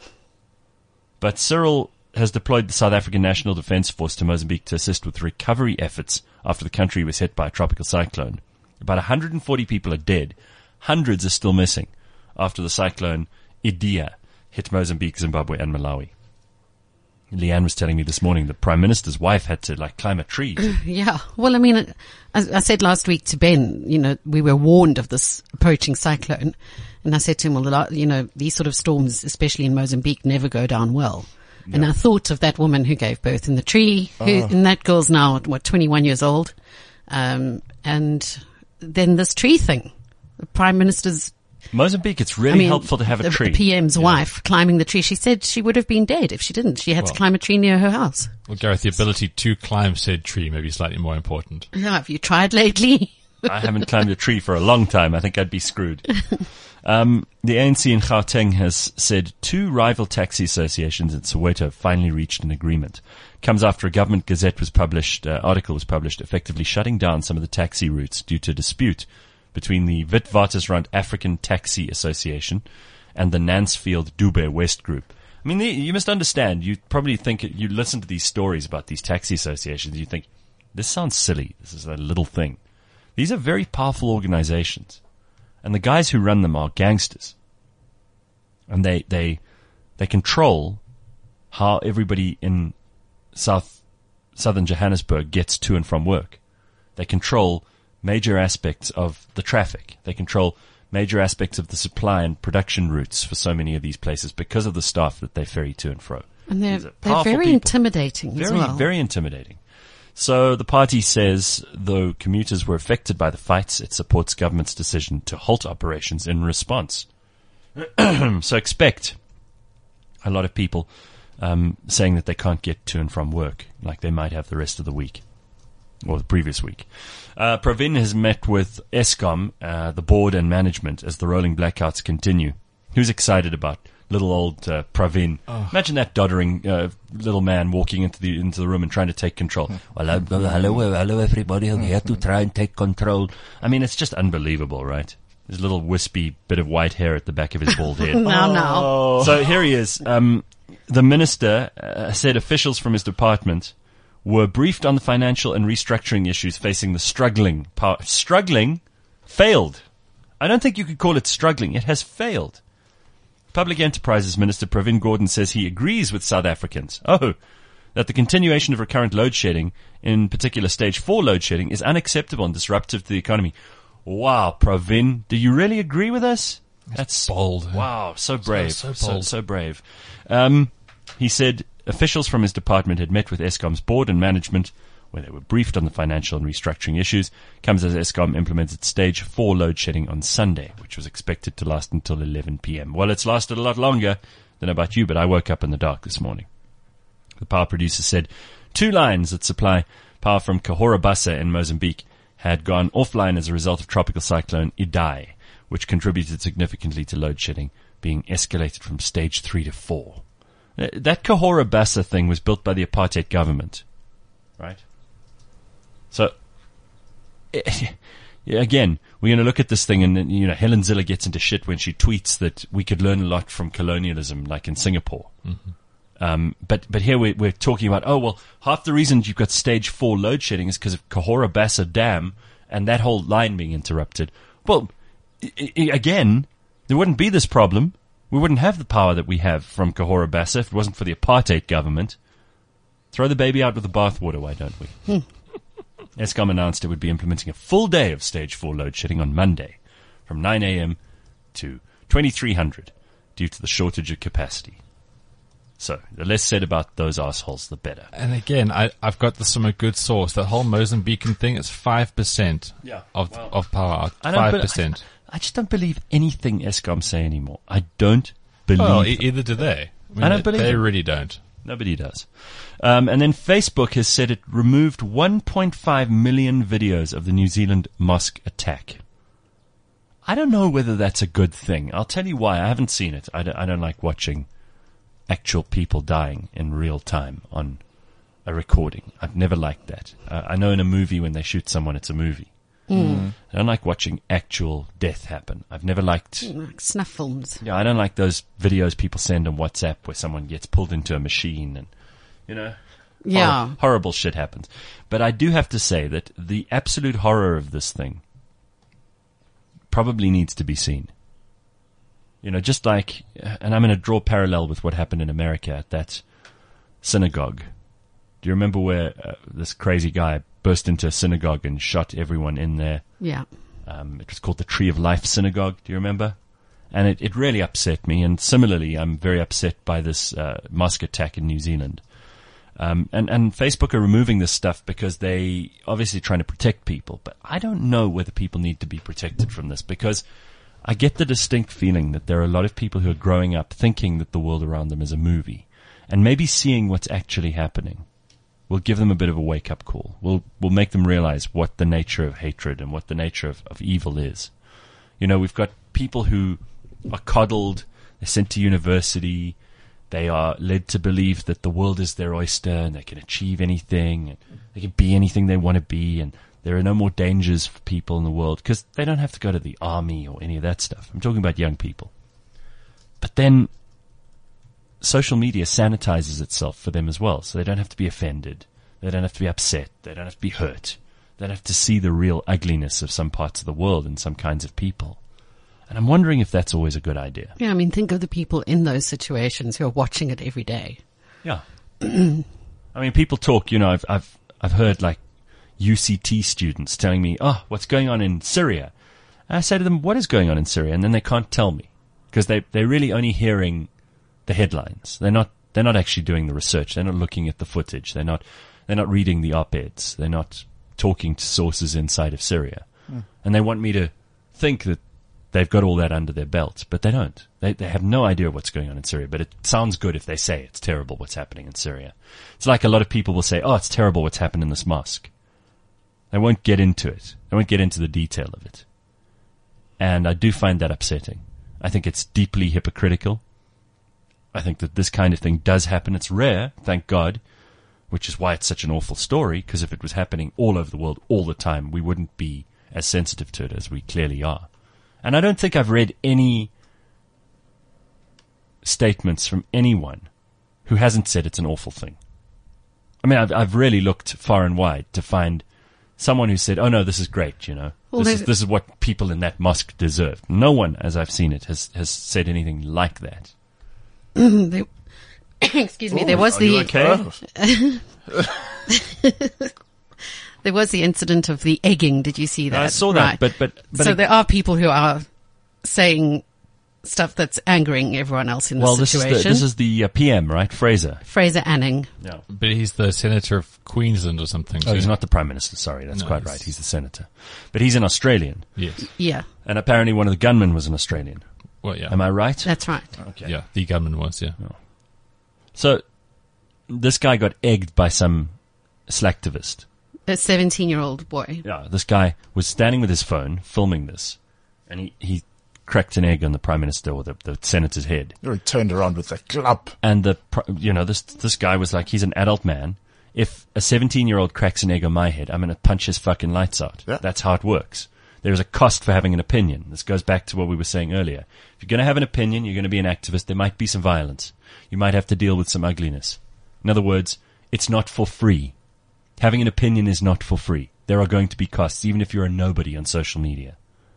But Cyril has deployed the South African National Defence Force to Mozambique to assist with recovery efforts after the country was hit by a tropical cyclone. About one hundred forty people are dead. Hundreds are still missing after the cyclone Idai hit Mozambique, Zimbabwe, and Malawi. Leanne was telling me this morning the Prime Minister's wife had to like climb a tree. Yeah. Well, I mean, as I said last week to Ben, you know, we were warned of this approaching cyclone. And I said to him, well, a lot, you know, these sort of storms, especially in Mozambique, never go down well. And I thought of that woman who gave birth in the tree, who, and that girl's now, what, twenty-one years old. Um, and then this tree thing. The Prime Minister's, Mozambique, it's really I mean, helpful to have a the, tree. the P M's wife climbing the tree. She said she would have been dead if she didn't. She had to Well. climb a tree near her house. Well, Gareth, the ability to climb said tree may be slightly more important. Yeah, have you tried lately? I haven't climbed a tree for a long time. I think I'd be screwed. Um, the A N C in Gauteng has said two rival taxi associations in Soweto have finally reached an agreement. Comes after a government gazette was published, uh, article was published, effectively shutting down some of the taxi routes due to dispute between the Witwatersrand African Taxi Association and the Nansfield Dube West Group. I mean, the, you must understand, you probably think, you listen to these stories about these taxi associations, you think, this sounds silly. This is a little thing. These are very powerful organizations. And the guys who run them are gangsters. And they, they, they control how everybody in South, Southern Johannesburg gets to and from work. They control major aspects of the traffic. They control major aspects of the supply and production routes for so many of these places because of the staff that they ferry to and fro. And they're, These are they're powerful very people. intimidating as Very, well. very intimidating. So the party says, though commuters were affected by the fights, it supports government's decision to halt operations in response. So expect a lot of people um, saying that they can't get to and from work, like they might have the rest of the week, or the previous week. Uh, Pravin has met with Eskom, uh, the board and management, as the rolling blackouts continue. Who's excited about little old uh, Pravin? Oh. Imagine that doddering uh, little man walking into the into the room and trying to take control. Well, hello, hello, hello, everybody. I'm here to try and take control. I mean, it's just unbelievable, right? His little wispy bit of white hair at the back of his bald head. Now, now. So here he is. Um, the minister uh, said officials from his department were briefed on the financial and restructuring issues facing the struggling power. Struggling? Failed. I don't think you could call it struggling. It has failed. Public Enterprises Minister Pravin Gordhan says he agrees with South Africans. Oh, that the continuation of recurrent load shedding, in particular stage four load shedding, is unacceptable and disruptive to the economy. Wow, Pravin, do you really agree with us? That's bold. Wow, so brave. So, So, so bold. so brave. Um, he said officials from his department had met with Eskom's board and management where they were briefed on the financial and restructuring issues. Comes as Eskom implemented stage four load shedding on Sunday, which was expected to last until eleven p.m. Well, it's lasted a lot longer. Don't know about you, but I woke up in the dark this morning. The power producer said two lines that supply power from Cahora Bassa in Mozambique had gone offline as a result of tropical cyclone Idai, which contributed significantly to load shedding being escalated from stage three to four. That Cahora Bassa thing was built by the apartheid government, right? So, again, we're going to look at this thing and, you know, Helen Ziller gets into shit when she tweets that we could learn a lot from colonialism, like in Singapore. Mm-hmm. Um, but, but here we're, we're talking about, oh, well, half the reason you've got stage four load shedding is because of Cahora Bassa Dam and that whole line being interrupted. Well, I- I- again, there wouldn't be this problem. We wouldn't have the power that we have from Cahora Bassa if it wasn't for the apartheid government. Throw the baby out with the bathwater, why don't we? Eskom announced it would be implementing a full day of stage four load shedding on Monday from nine a.m. to twenty-three hundred due to the shortage of capacity. So, the less said about those assholes, the better. And again, I, I've got this from a good source. That whole Mozambican thing, it's five percent Yeah, of, well, of power. I don't five be- percent. I, I just don't believe anything Eskom say anymore. I don't believe Well, e- them. either do they. mean, I don't they, believe They them. really don't. Nobody does. Um, and then Facebook has said it removed one point five million videos of the New Zealand mosque attack. I don't know whether that's a good thing. I'll tell you why. I haven't seen it. I don't, I don't like watching actual people dying in real time on a recording. I've never liked that. Uh, I know in a movie when they shoot someone, it's a movie. Mm. I don't like watching actual death happen. I've never liked... Like snuff films. Yeah, I don't like those videos people send on WhatsApp where someone gets pulled into a machine and, you know, Yeah. hor- horrible shit happens. But I do have to say that the absolute horror of this thing probably needs to be seen. You know, just like, and I'm going to draw parallel with what happened in America at that synagogue. Do you remember where uh, this crazy guy burst into a synagogue and shot everyone in there? Yeah. Um, it was called the Tree of Life Synagogue. Do you remember? And it, it really upset me. And similarly, I'm very upset by this uh, mosque attack in New Zealand. Um, and, and Facebook are removing this stuff because they obviously trying to protect people. But I don't know whether people need to be protected from this, because I get the distinct feeling that there are a lot of people who are growing up thinking that the world around them is a movie, and maybe seeing what's actually happening will give them a bit of a wake-up call. Will will make them realize what the nature of hatred and what the nature of, of evil is. You know, we've got people who are coddled, they're sent to university, they are led to believe that the world is their oyster and they can achieve anything, and they can be anything they want to be, and there are no more dangers for people in the world because they don't have to go to the army or any of that stuff. I'm talking about young people. But then social media sanitizes itself for them as well, so they don't have to be offended. They don't have to be upset. They don't have to be hurt. They don't have to see the real ugliness of some parts of the world and some kinds of people. And I'm wondering if that's always a good idea. Yeah, I mean, think of the people in those situations who are watching it every day. Yeah. I mean, people talk, you know, I've, I've, I've heard like U C T students telling me, oh, what's going on in Syria? And I say to them, what is going on in Syria? And then they can't tell me because they, they're really only hearing the headlines. They're not, they're not actually doing the research. They're not looking at the footage. They're not, they're not reading the op-eds. They're not talking to sources inside of Syria. Mm. And they want me to think that they've got all that under their belt, but they don't. They, they have no idea what's going on in Syria, but it sounds good if they say it's terrible what's happening in Syria. It's like a lot of people will say, oh, it's terrible what's happened in this mosque. They won't get into it. They won't get into the detail of it. And I do find that upsetting. I think it's deeply hypocritical. I think that this kind of thing does happen. It's rare, thank God, which is why it's such an awful story, because if it was happening all over the world all the time, we wouldn't be as sensitive to it as we clearly are. And I don't think I've read any statements from anyone who hasn't said it's an awful thing. I mean, I've, I've really looked far and wide to find someone who said, oh no, this is great, you know. Well, this is, this is what people in that mosque deserve. No one, as I've seen it, has, has said anything like that. There- excuse me. Ooh, there was are the you okay? there was the incident of the egging. Did you see that? I saw that, Right. but, but, but so it- there are people who are saying stuff that's angering everyone else in well, the this is situation. the, this is the uh, P M, right? Fraser. Fraser Anning. Yeah. But he's the senator of Queensland or something. Oh, so- he's not the Prime Minister, sorry, that's No, quite he's- right. He's the Senator. But he's an Australian. Yes. Yeah, And apparently one of the gunmen was an Australian. Well, yeah. Am I right? that's right. Okay. Yeah, the gunman was, yeah. So, this guy got egged by some slacktivist. A seventeen-year-old boy. Yeah, this guy was standing with his phone, filming this, and he, he cracked an egg on the Prime Minister or the, the Senator's head. He turned around with a club. And the, pri- you know, this, this guy was like, he's an adult man. If a seventeen-year-old cracks an egg on my head, I'm going to punch his fucking lights out. Yeah. That's how it works. There is a cost for having an opinion. This goes back to what we were saying earlier. If you're going to have an opinion, you're going to be an activist, there might be some violence. You might have to deal with some ugliness. In other words, it's not for free. Having an opinion is not for free. There are going to be costs, even if you're a nobody on social media.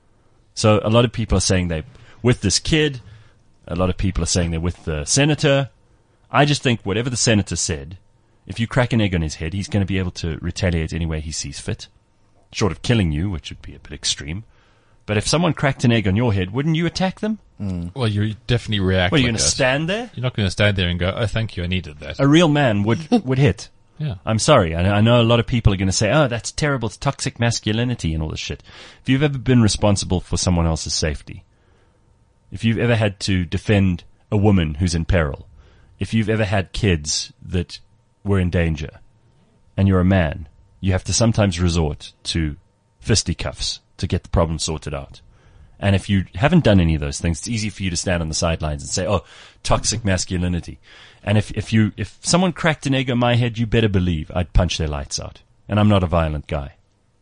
So a lot of people are saying they're with this kid. A lot of people are saying they're with the senator. I just think whatever the senator said, if you crack an egg on his head, he's going to be able to retaliate any way he sees fit. Short of killing you, which would be a bit extreme. But if someone cracked an egg on your head, wouldn't you attack them? Well, you definitely react. What, are you like going to that. stand there? You're not going to stand there and go, oh, thank you, I needed that. A real man would, would hit. Yeah. I'm sorry. I know, I know a lot of people are going to say, oh, that's terrible. It's toxic masculinity and all this shit. If you've ever been responsible for someone else's safety, if you've ever had to defend a woman who's in peril, if you've ever had kids that were in danger, and you're a man, you have to sometimes resort to fisticuffs to get the problem sorted out. And if you haven't done any of those things, it's easy for you to stand on the sidelines and say, oh, toxic masculinity. And if, if you, if someone cracked an egg on my head, you better believe I'd punch their lights out. And I'm not a violent guy.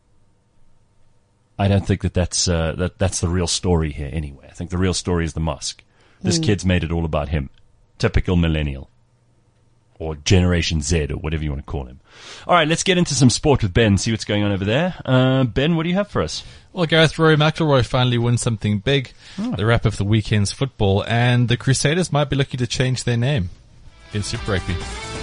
I don't think that that's, uh, that, that's the real story here anyway. I think the real story is the mosque. This kid's made it all about him. Typical millennial. Or Generation Z, or whatever you want to call him. All right, let's get into some sport with Ben, see what's going on over there. Uh, Ben, what do you have for us? Well, Gareth, Rory McIlroy finally wins something big, the wrap of the weekend's football, and the Crusaders might be looking to change their name in Super Rugby.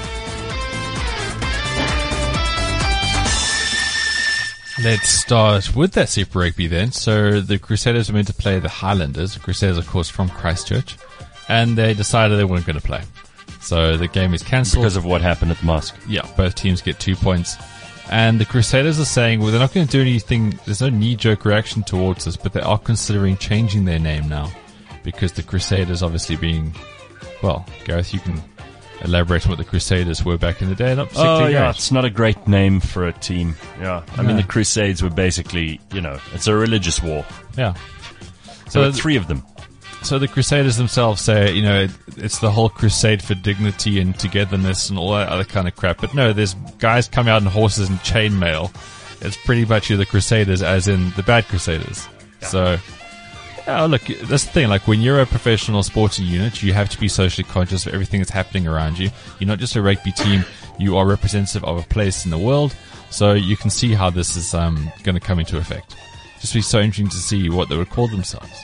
Let's start with that Super Rugby then. So the Crusaders were meant to play the Highlanders. The Crusaders, of course, from Christchurch, and they decided they weren't going to play. So the game is cancelled. Because of what happened at the mosque. Yeah, both teams get two points. And the Crusaders are saying, well, they're not going to do anything. There's no knee-jerk reaction towards this, but they are considering changing their name now. Because the Crusaders obviously being, well, Gareth, you can elaborate on what the Crusaders were back in the day. Not particularly Oh, yeah, great. it's not a great name for a team. Yeah. I mean, No. the Crusades were basically, you know, it's a religious war. Yeah. There So were three of them. So the Crusaders themselves say, you know, it, it's the whole crusade for dignity and togetherness and all that other kind of crap. But no, there's guys coming out on horses and chainmail. It's pretty much the Crusaders, as in the bad Crusaders. So, yeah, look, that's the thing. Like, when you're a professional sporting unit, you have to be socially conscious of everything that's happening around you. You're not just a rugby team. You are representative of a place in the world. So you can see how this is um, going to come into effect. Just be so interesting to see what they would call themselves.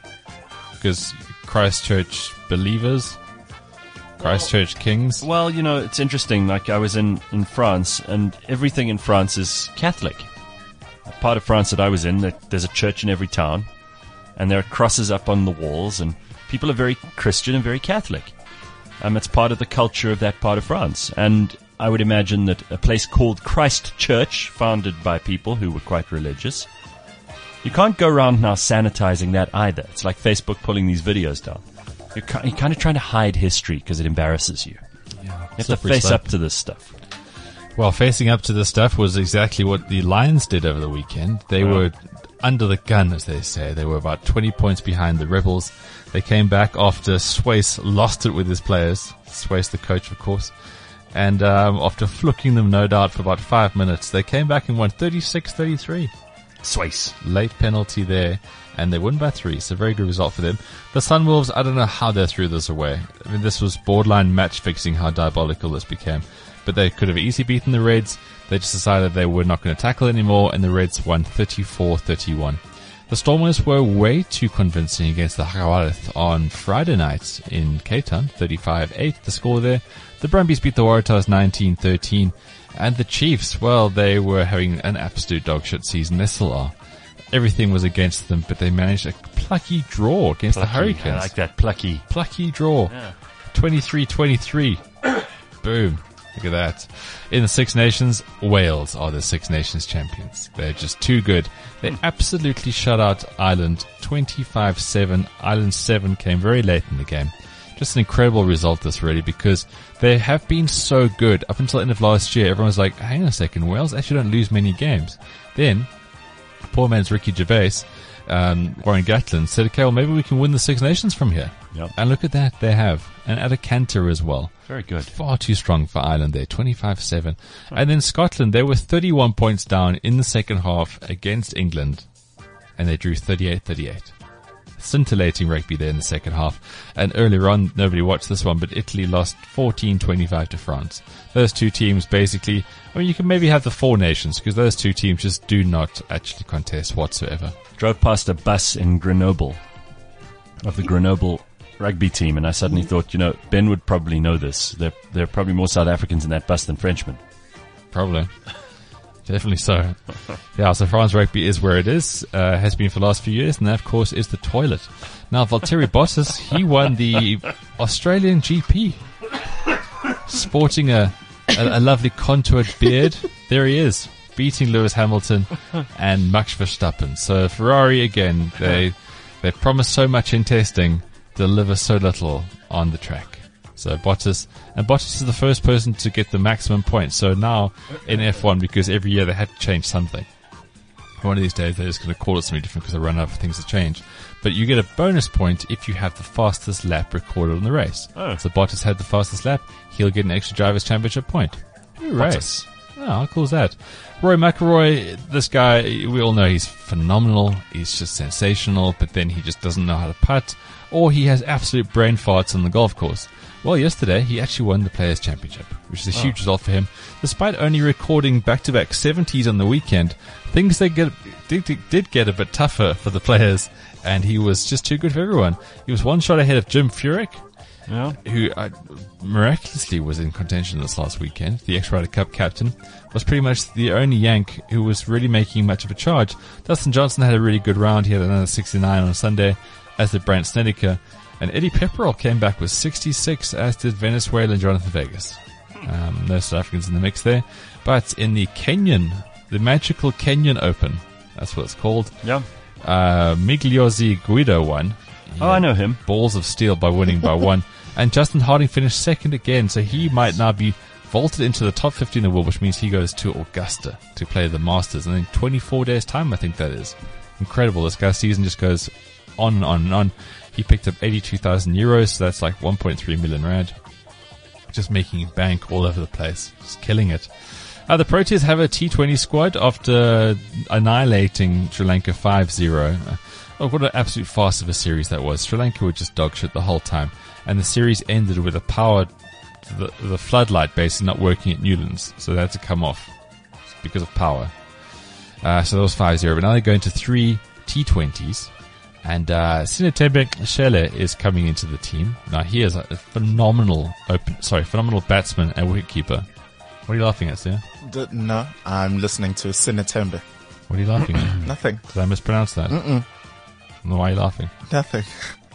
Because Christchurch Believers, Christchurch Kings. Well, you know, it's interesting. Like, I was in, in France, and everything in France is Catholic. The part of France that I was in, that there's a church in every town, and there are crosses up on the walls, and people are very Christian and very Catholic. Um, it's part of the culture of that part of France. And I would imagine that a place called Christchurch, founded by people who were quite religious, you can't go around now sanitizing that either. It's like Facebook pulling these videos down. You're, ki- you're kind of trying to hide history because it embarrasses you. You have to Slippery face slope. up to this stuff. Well, facing up to this stuff was exactly what the Lions did over the weekend. They Wow. were under the gun, as they say. They were about twenty points behind the Rebels. They came back after Swayze lost it with his players. Swayze, the coach, of course. And um, after fluking them, no doubt, for about five minutes, they came back and won thirty-six thirty-three. Swice. Late penalty there, and they win by three. So very good result for them. The Sunwolves, I don't know how they threw this away. I mean, this was borderline match fixing how diabolical this became. But they could have easily beaten the Reds. They just decided they were not going to tackle anymore, and the Reds won thirty-four thirty-one. The Stormers were way too convincing against the Hakawarth on Friday night in Cape Town, thirty-five eight, the score there. The Brumbies beat the Waratahs nineteen thirteen. And the Chiefs, well, they were having an absolute dogshit season. They still are. Everything was against them, but they managed a plucky draw against Plucky. the Hurricanes. I like that. Plucky. Plucky draw. Yeah. twenty-three twenty-three. Boom. Look at that. In the Six Nations, Wales are the Six Nations champions. They're just too good. They absolutely shut out Ireland twenty-five seven. Ireland seven came very late in the game. Just an incredible result, this really, because they have been so good. Up until the end of last year, everyone was like, hang on a second, Wales actually don't lose many games. Then, poor man's Ricky Gervais, um, Warren Gatland said, okay, well, maybe we can win the Six Nations from here. Yep. And look at that, they have. And at a canter as well. Very good. Far too strong for Ireland there, twenty-five seven. And then Scotland, they were thirty-one points down in the second half against England. And they drew thirty-eight thirty-eight. Scintillating rugby there in the second half. And earlier on, nobody watched this one, but Italy lost fourteen twenty-five to France. Those two teams basically, I mean, you can maybe have the four nations, because those two teams just do not actually contest whatsoever. Drove past a bus in Grenoble of the Grenoble rugby team, and I suddenly thought, you know, Ben would probably know this. There, there are probably more South Africans in that bus than Frenchmen. Probably. Definitely so. Yeah, so France rugby is where it is, uh, has been for the last few years, and that, of course, is the toilet. Now, Valtteri Bottas, he won the Australian G P. Sporting a, a, a lovely contoured beard. There he is, beating Lewis Hamilton and Max Verstappen. So Ferrari, again, they they promise so much in testing, deliver so little on the track. So Bottas, and Bottas is the first person to get the maximum points. So now in F one, because every year they had to change something. One of these days they're just going to call it something different because they run out of things to change. But you get a bonus point if you have the fastest lap recorded on the race. Oh. So Bottas had the fastest lap, he'll get an extra Drivers' Championship point. Hooray. Bottas. Oh, how cool is that? Rory McIlroy, this guy, we all know he's phenomenal, he's just sensational, but then he just doesn't know how to putt, or he has absolute brain farts on the golf course. Well, yesterday, he actually won the Players' Championship, which is a huge result for him. Despite only recording back-to-back seventies on the weekend, things they get, did, did get a bit tougher for the players, and he was just too good for everyone. He was one shot ahead of Jim Furyk, Yeah. who uh, miraculously was in contention this last weekend. The X-Ryder Cup captain was pretty much the only Yank who was really making much of a charge. Dustin Johnson had a really good round. He had another sixty-nine on Sunday, as did Brandt Snedeker. And Eddie Pepperell came back with sixty-six, as did Venezuelan Jonathan Vegas. Um, no South Africans in the mix there. But in the Kenyan, the magical Kenyan Open, that's what it's called, Yeah. uh, Migliosi Guido won. He Oh, I had know him. Balls of steel by winning by one. And Justin Harding finished second again, so he might now be vaulted into the top fifty in the world, which means he goes to Augusta to play the Masters. And in twenty-four days' time, I think that is. Incredible. This guy's season just goes on and on and on. He picked up eighty-two thousand euros, so that's like one point three million rand. Just making bank all over the place. Just killing it. Uh, the Proteas have a T twenty squad after annihilating Sri Lanka five zero. Uh, oh, what an absolute farce of a series that was. Sri Lanka were just dog shit the whole time. And the series ended with a power, the, the floodlight basically not working at Newlands. So they had to come off because of power. Uh, so that was five zero. But now they're going to three T twenties. And uh, Sinetembe Shele is coming into the team. Now he is a phenomenal open, sorry, phenomenal batsman and wicketkeeper. What are you laughing at, Sia? D- no, I'm listening to Sinetembe. What are you laughing at? Nothing. Did I mispronounce that? Mm-mm. No, why are you laughing? Nothing.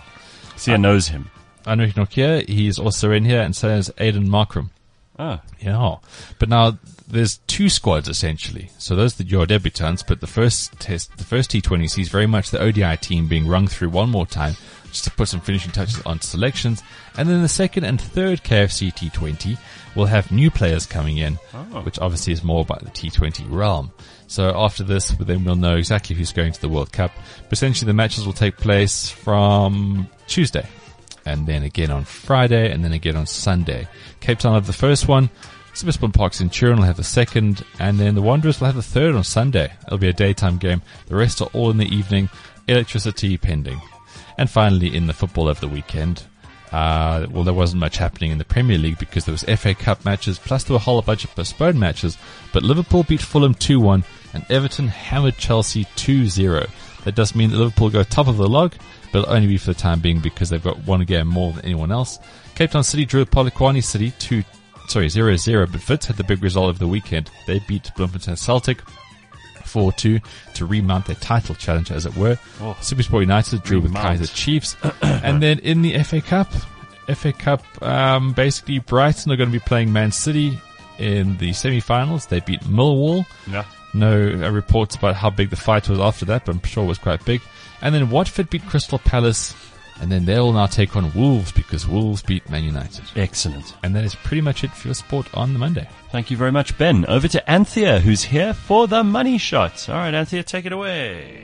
Sia knows him. Anrik Nokia, he's also in here, and so is Aidan Markram. Ah. Yeah. But now there's two squads essentially. So those are your debutants, but the first test, the first T twenty sees very much the O D I team being rung through one more time just to put some finishing touches on selections. And then the second and third K F C T twenty will have new players coming in, Oh. which obviously is more about the T twenty realm. So after this, then we'll know exactly who's going to the World Cup. But essentially the matches will take place from Tuesday, and then again on Friday, and then again on Sunday. Cape Town have the first one. Supersport Park Centurion will have the second, and then the Wanderers will have the third on Sunday. It'll be a daytime game. The rest are all in the evening. Electricity pending. And finally, in the football of the weekend, uh, well, there wasn't much happening in the Premier League because there was F A Cup matches, plus there were a whole bunch of postponed matches. But Liverpool beat Fulham two one, and Everton hammered Chelsea two zero. That does mean that Liverpool go top of the log, but it'll only be for the time being because they've got one game more than anyone else. Cape Town City drew Polokwane City two, sorry, zero zero, but Wits had the big result over the weekend. They beat Bloemfontein Celtic four two to remount their title challenge, as it were. Oh. Supersport United drew remount. with Kaizer Chiefs. And then in the F A Cup, F A Cup, um, basically Brighton are going to be playing Man City in the semi-finals. They beat Millwall. Yeah. No uh, reports about how big the fight was after that, but I'm sure it was quite big. And then Watford beat Crystal Palace. And then they'll now take on Wolves because Wolves beat Man United. Excellent. And that is pretty much it for your sport on the Monday. Thank you very much, Ben. Over to Anthea, who's here for the money shot. All right, Anthea, take it away.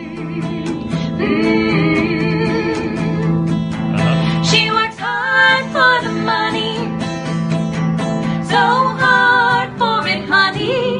Uh-huh. She works hard for the money, so hard for it, honey.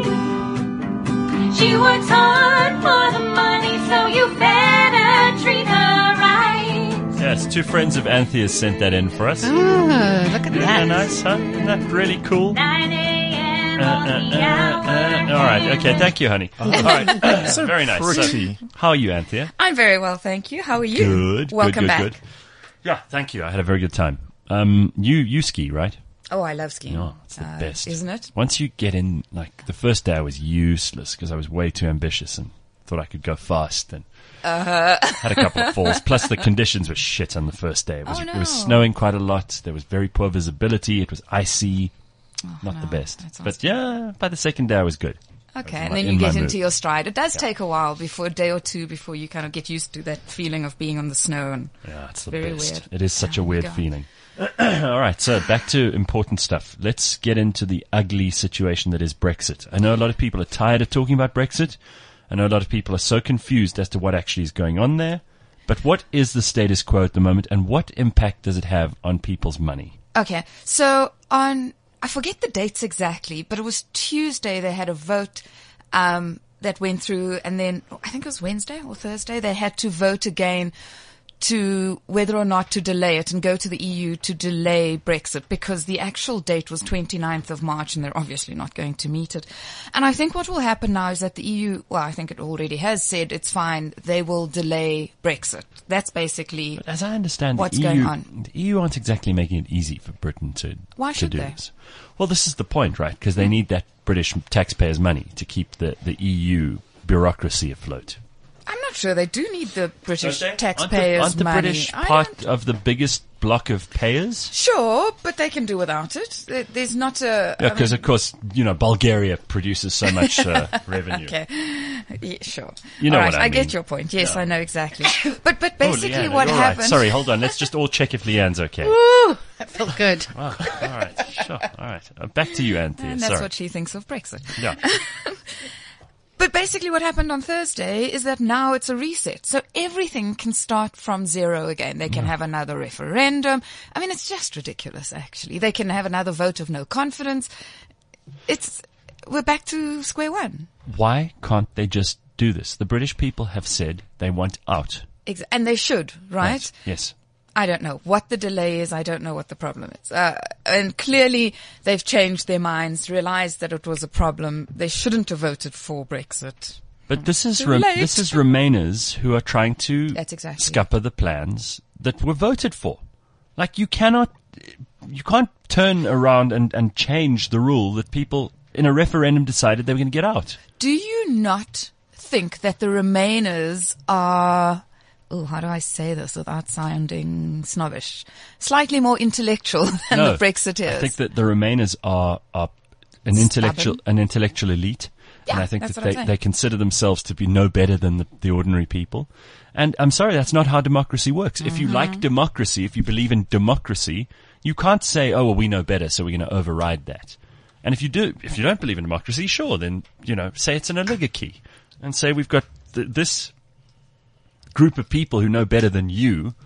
She works hard for the money, so you better treat her right. Yes, two friends of Anthea's sent that in for us. Oh, look at Isn't that. that nice, huh? Isn't that really cool? nine a.m. Uh, on uh, the uh, hour. uh, all right, okay, thank you, honey. All right, So very nice. So, pretty. how are you, Anthea? I'm very well, thank you. How are you? Good. Welcome good, back. good, good. Yeah, thank you. I had a very good time. Um, you you ski, right? Oh, I love skiing. Oh, it's the Uh, best, isn't it? Once you get in, like the first day, I was useless because I was way too ambitious and thought I could go fast and Uh-huh. had a couple of falls. Plus, the conditions were shit on the first day. It was Oh, no. it was snowing quite a lot. There was very poor visibility. It was icy. Not the no, best. that sounds But yeah, by the second day, I was good. Okay, I and was then in you my get mood. into your stride. It does take a while before a day or two before you kind of get used to that feeling of being on the snow. And Yeah, it's the Very best. weird. It is such a Oh, weird God. feeling. All right, so back to important stuff. Let's get into the ugly situation that is Brexit. I know a lot of people are tired of talking about Brexit. I know a lot of people are so confused as to what actually is going on there. But what is the status quo at the moment, and what impact does it have on people's money? okay, so on I forget the dates exactly, but it was Tuesday. They had a vote um, that went through, and then I think it was Wednesday or Thursday. They had to vote again to whether or not to delay it and go to the E U to delay Brexit, because the actual date was twenty-ninth of March, and they're obviously not going to meet it. And I think what will happen now is that the E U, well, I think it already has said it's fine. They will delay Brexit. That's basically As I understand, What's the E U, going on? the E U aren't exactly making it easy for Britain to, Why to should do they? this. Well, this is the point, right? Because they need that British taxpayers' money to keep the, the E U bureaucracy afloat. I'm not sure they do need the British Don't they? taxpayers' aren't the, aren't the money. British I part don't- of the biggest block of payers? Sure, but they can do without it. There- There's not a. Yeah, I because mean- of course, you know, Bulgaria produces so much uh, revenue. Okay. Yeah, sure. You know All what right, I I get mean. your point. Yes, Yeah. I know exactly. But but Oh, basically Leanne, what you're right. happened. Sorry, hold on. Let's just all check if Leanne's okay. Ooh, that felt good. Wow. All right. Sure. All right. Uh, back to you, Anthea. And that's Sorry. what she thinks of Brexit. Yeah. But basically what happened on Thursday is that now it's a reset. So everything can start from zero again. They can have another referendum. I mean, it's just ridiculous, actually. They can have another vote of no confidence. It's, we're back to square one. Why can't they just do this? The British people have said they want out. Ex- and they should, right? Yes. I don't know what the delay is. I don't know what the problem is. Uh, and clearly they've changed their minds, realized that it was a problem. They shouldn't have voted for Brexit. But this is Too re- late. this is Remainers who are trying to That's exactly. scupper the plans that were voted for. Like you cannot, you can't turn around and, and change the rule that people in a referendum decided they were going to get out. Do you not think that the Remainers are, oh, how do I say this without sounding snobbish? Slightly more intellectual than No, the Brexiteers. I think that the Remainers are, are an intellectual, Stubborn. an intellectual elite. and Yeah, I think that's that what I'm they, saying. they consider themselves to be no better than the, the ordinary people. And I'm sorry, that's not how democracy works. If you Mm-hmm. like democracy, if you believe in democracy, you can't say, oh, well, we know better, so we're going to override that. And if you do, if you don't believe in democracy, sure, then, you know, say it's an oligarchy and say we've got th- this group of people who know better than you.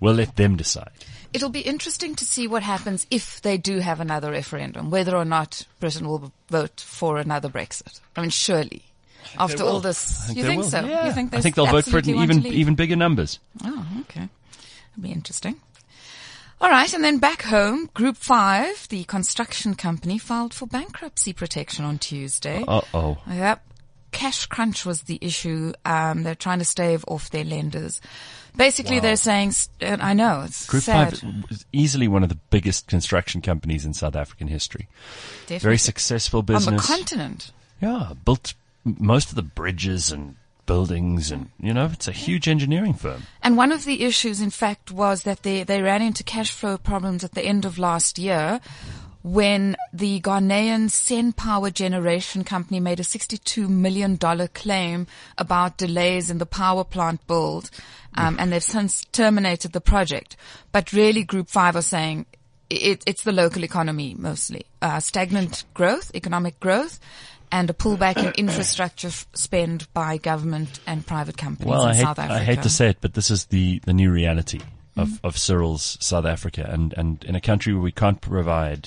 We'll let them decide. It'll be interesting to see what happens if they do have another referendum, whether or not Britain will vote for another Brexit. I mean, surely. After all this, I think you they think will. so? Yeah. You think I think they'll vote for it in even even bigger numbers. Oh, okay. That'll be interesting. All right, and then back home, Group five, the construction company, filed for bankruptcy protection on Tuesday. Uh-oh. Yep. Cash crunch was the issue. Um, they're trying to stave off their lenders. Basically, Wow. they're saying, and I know, it's Group sad. five is easily one of the biggest construction companies in South African history. Definitely. Very successful On business. the continent. Yeah, built m- most of the bridges and buildings, and, you know, it's a huge engineering firm. And one of the issues, in fact, was that they, they ran into cash flow problems at the end of last year when the Ghanaian Sen Power Generation Company made a sixty-two million dollars claim about delays in the power plant build, um, and they've since terminated the project. But really, Group five are saying it, it's the local economy mostly. Uh, stagnant growth, economic growth, and a pullback in infrastructure f- spend by government and private companies Well, in I hate, South Africa. I hate to say it, but this is the, the new reality of, of Cyril's South Africa. And, and in a country where we can't provide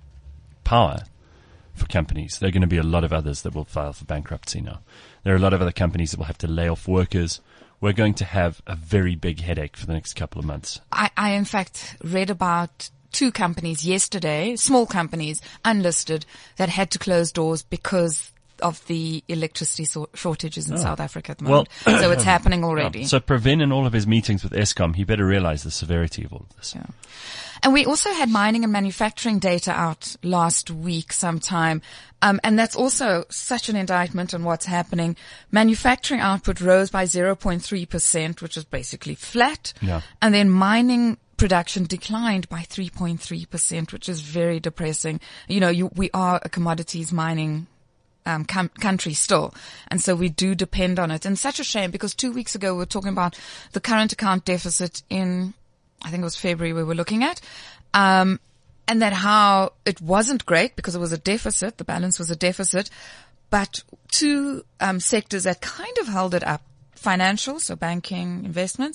power for companies, there are going to be a lot of others that will file for bankruptcy now. There are a lot of other companies that will have to lay off workers. We're going to have a very big headache for the next couple of months. I, I in fact read about two companies yesterday, small companies, unlisted, that had to close doors because of the electricity so- shortages in South Africa at the moment. Well- so it's happening already. So Pravin, in all of his meetings with Eskom, he better realize the severity of all of this. Yeah. And we also had mining and manufacturing data out last week sometime. Um, and that's also such an indictment on what's happening. Manufacturing output rose by zero point three percent, which is basically flat. Yeah. And then mining production declined by three point three percent, which is very depressing. You know, you, we are a commodities mining Um, com- country still. And so we do depend on it. And such a shame, because two weeks ago we were talking about the current account deficit in, I think it was February we were looking at, um, and that how it wasn't great because it was a deficit, the balance was a deficit, but two um, sectors that kind of held it up, financial, so banking, investments,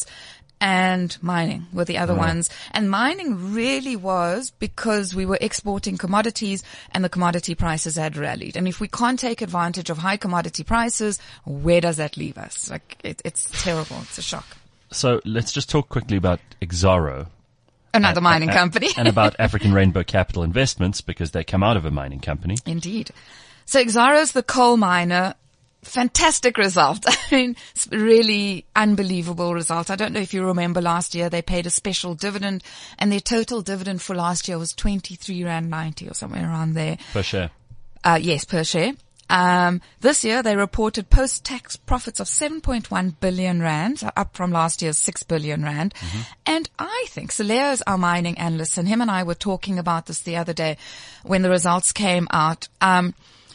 and mining were the other Oh. ones. And mining really was because we were exporting commodities and the commodity prices had rallied. And if we can't take advantage of high commodity prices, where does that leave us? Like, it, it's terrible. It's a shock. So let's just talk quickly about Exxaro. Another mining A- company. and about African Rainbow Capital Investments, because they come out of a mining company. Indeed. So Exxaro's the coal miner. Fantastic result. I mean, it's really unbelievable result. I don't know if you remember last year they paid a special dividend and their total dividend for last year was twenty-three rand ninety or somewhere around there. Per share. Uh, yes, per share. Um, this year they reported post-tax profits of seven point one billion rand, so up from last year's six billion rand. Mm-hmm. And I think, so Leo's our mining analyst, and him and I were talking about this the other day when the results came out. Um,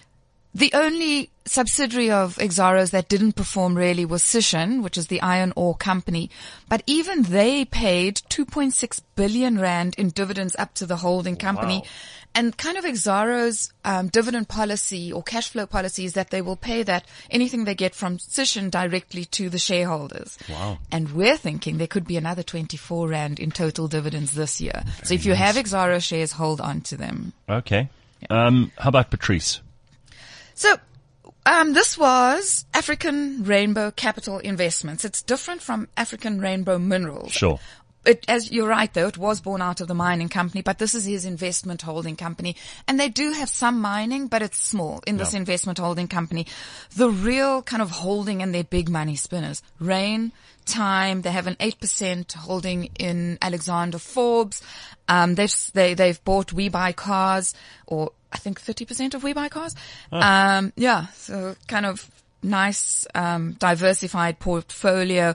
the only subsidiary of Exxaro's that didn't perform really was Sishen, which is the iron ore company. But even they paid two point six billion rand in dividends up to the holding company. Wow. And kind of Exxaro's um, dividend policy or cash flow policy is that they will pay that anything they get from Sishen directly to the shareholders. Wow. And we're thinking there could be another twenty-four rand in total dividends this year. Very so if you nice. have Exxaro shares, hold on to them. Okay. Yeah. Um, how about Patrice? So, um, this was African Rainbow Capital Investments. It's different from African Rainbow Minerals. Sure. It, as you're right though, it was born out of the mining company, but this is his investment holding company. And they do have some mining, but it's small in this yeah. investment holding company. The real kind of holding and their big money spinners, Rain, Time, they have an eight percent holding in Alexander Forbes. Um, they've, they, they've bought We Buy Cars, or I think thirty percent of We Buy Cars. Oh. Um, yeah, so kind of nice, um, diversified portfolio.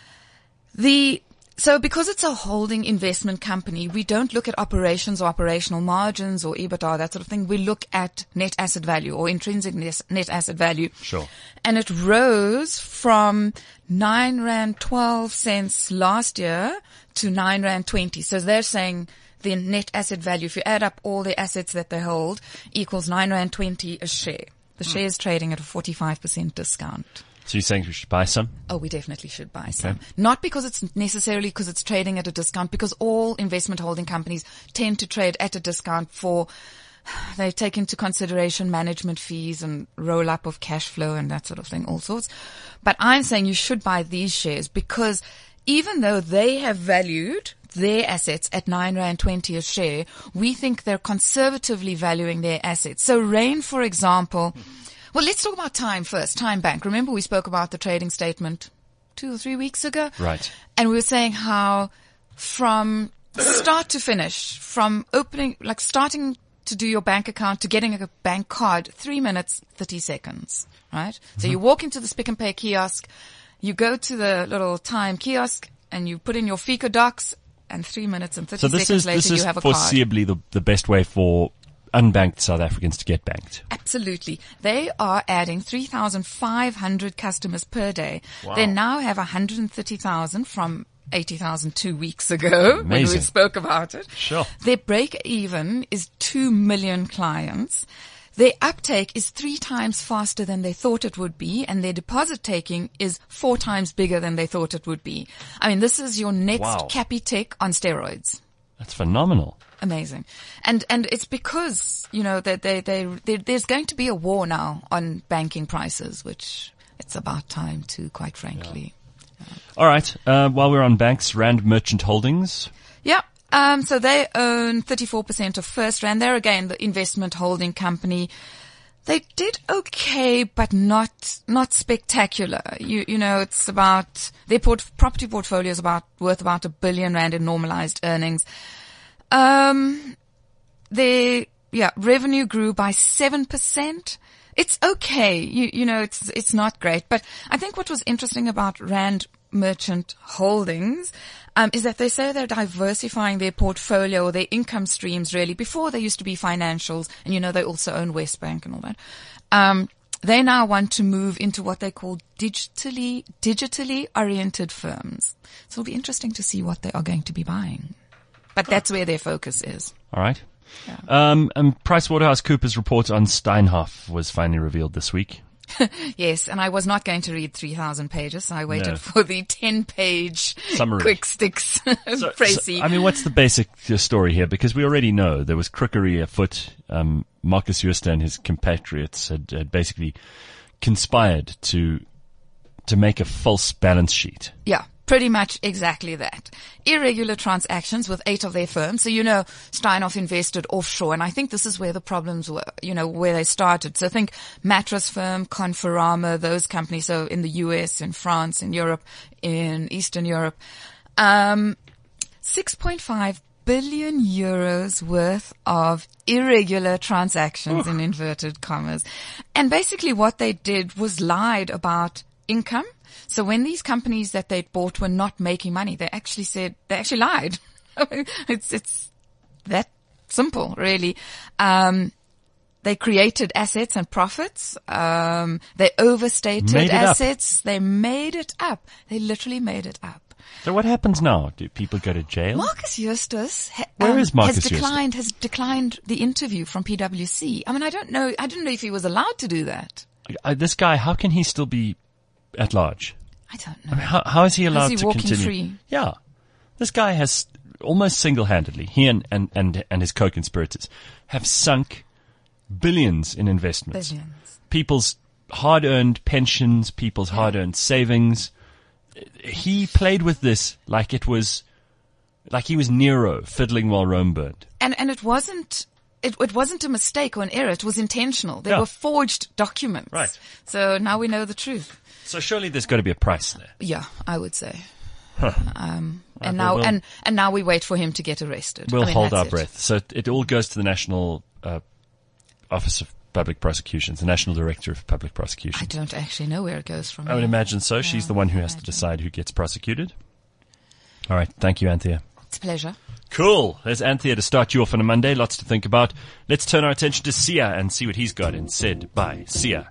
The, So because it's a holding investment company, we don't look at operations or operational margins or EBITDA, that sort of thing. We look at net asset value or intrinsic net asset value. Sure. And it rose from nine rand twelve cents last year to nine rand twenty. So they're saying the net asset value, if you add up all the assets that they hold, equals nine rand twenty a share. The share is trading at a forty-five percent discount. So you're saying we should buy some? Oh, we definitely should buy some. Not because it's necessarily because it's trading at a discount, because all investment holding companies tend to trade at a discount for, they take into consideration management fees and roll up of cash flow and that sort of thing, all sorts. But I'm saying you should buy these shares because even though they have valued their assets at nine rand twenty a share, we think they're conservatively valuing their assets. So Rain, for example, well, let's talk about Time first. Time Bank. Remember we spoke about the trading statement two or three weeks ago? Right. And we were saying how from start to finish, from opening, like starting to do your bank account to getting a bank card, three minutes, thirty seconds, right? Mm-hmm. So you walk into the Pick and Pay kiosk, you go to the little Time kiosk and you put in your FICA docs and three minutes and thirty so this seconds is, later this is you have a card. foreseeably the, the best way for unbanked South Africans to get banked. Absolutely. They are adding three thousand five hundred customers per day. Wow. They now have one hundred thirty thousand from eighty thousand two weeks ago when we Amazing. spoke about it. Sure. Their break even is two million clients. Their uptake is three times faster than they thought it would be, and their deposit taking is four times bigger than they thought it would be. I mean, this is your next Wow. Capitec on steroids. That's phenomenal. Amazing. And, and it's because, you know, that they, they, they, there's going to be a war now on banking prices, which it's about time to, quite frankly. All right. Uh, while we're on banks, Rand Merchant Holdings. Yeah. Um, so they own thirty-four percent of First Rand. They're again the investment holding company. They did okay, but not, not spectacular. You, you know, it's about, their port, property portfolio is about, worth about a billion rand in normalized earnings. Um, their, yeah, revenue grew by seven percent. It's okay. You, you know, it's, it's not great. But I think what was interesting about Rand Merchant Holdings, um, is that they say they're diversifying their portfolio or their income streams really. Before they used to be financials, and you know, they also own Westbank and all that. Um, they now want to move into what they call digitally, digitally oriented firms. So it'll be interesting to see what they are going to be buying. But that's where their focus is. All right. Yeah. Um, and PricewaterhouseCoopers report on Steinhoff was finally revealed this week. Yes, and I was not going to read three thousand pages, so I waited No. for the ten-page Summary. quick sticks So- précis. so, I mean, what's the basic uh, story here? Because we already know there was crookery afoot. Um, Marcus Jooste and his compatriots had, had basically conspired to to make a false balance sheet. Yeah, pretty much exactly that. Irregular transactions with eight of their firms. So, you know, Steinhoff invested offshore, and I think this is where the problems were, you know, where they started. So think mattress firm, Conforama, those companies. So in the U S, in France, in Europe, in Eastern Europe. Um, six point five billion euros worth of irregular transactions in inverted commas. And basically what they did was lied about income. So when these companies that they bought were not making money, they actually said, they actually lied. it's, it's that simple, really. Um, they created assets and profits. Um, they overstated Made it up. assets. They made it up. They literally made it up. So what happens now? Do people go to jail? Marcus Justus ha- Where um, is Marcus has Justus? declined has declined the interview from P W C. I mean, I don't know. I didn't know if he was allowed to do that. Uh, this guy, how can he still be at large? I don't I know. mean, how, how is he allowed he to walking continue? free? Yeah. This guy has almost single-handedly, he and, and, and, and his co-conspirators have sunk billions in investments. Billions. People's hard-earned pensions, people's hard-earned savings. He played with this like it was, like he was Nero fiddling while Rome burned. And and it wasn't. It, it wasn't a mistake or an error. It was intentional. They Yeah. were forged documents. Right. So now we know the truth. So surely there's got to be a price there. Yeah, I would say. Huh. Um, Right, and well, now we'll- and and now we wait for him to get arrested. We'll I mean, hold that's our it. breath. So it, it all goes to the National uh, Office of Public Prosecutions, the National Director of Public Prosecution. I don't actually know where it goes from. I would here. imagine so. She's Yeah, the one who has to imagine. decide who gets prosecuted. All right. Thank you, Anthea. It's a pleasure. Cool. There's Anthea to start you off on a Monday. Lots to think about. Let's turn our attention to Sia and see what he's got in Said by Sia.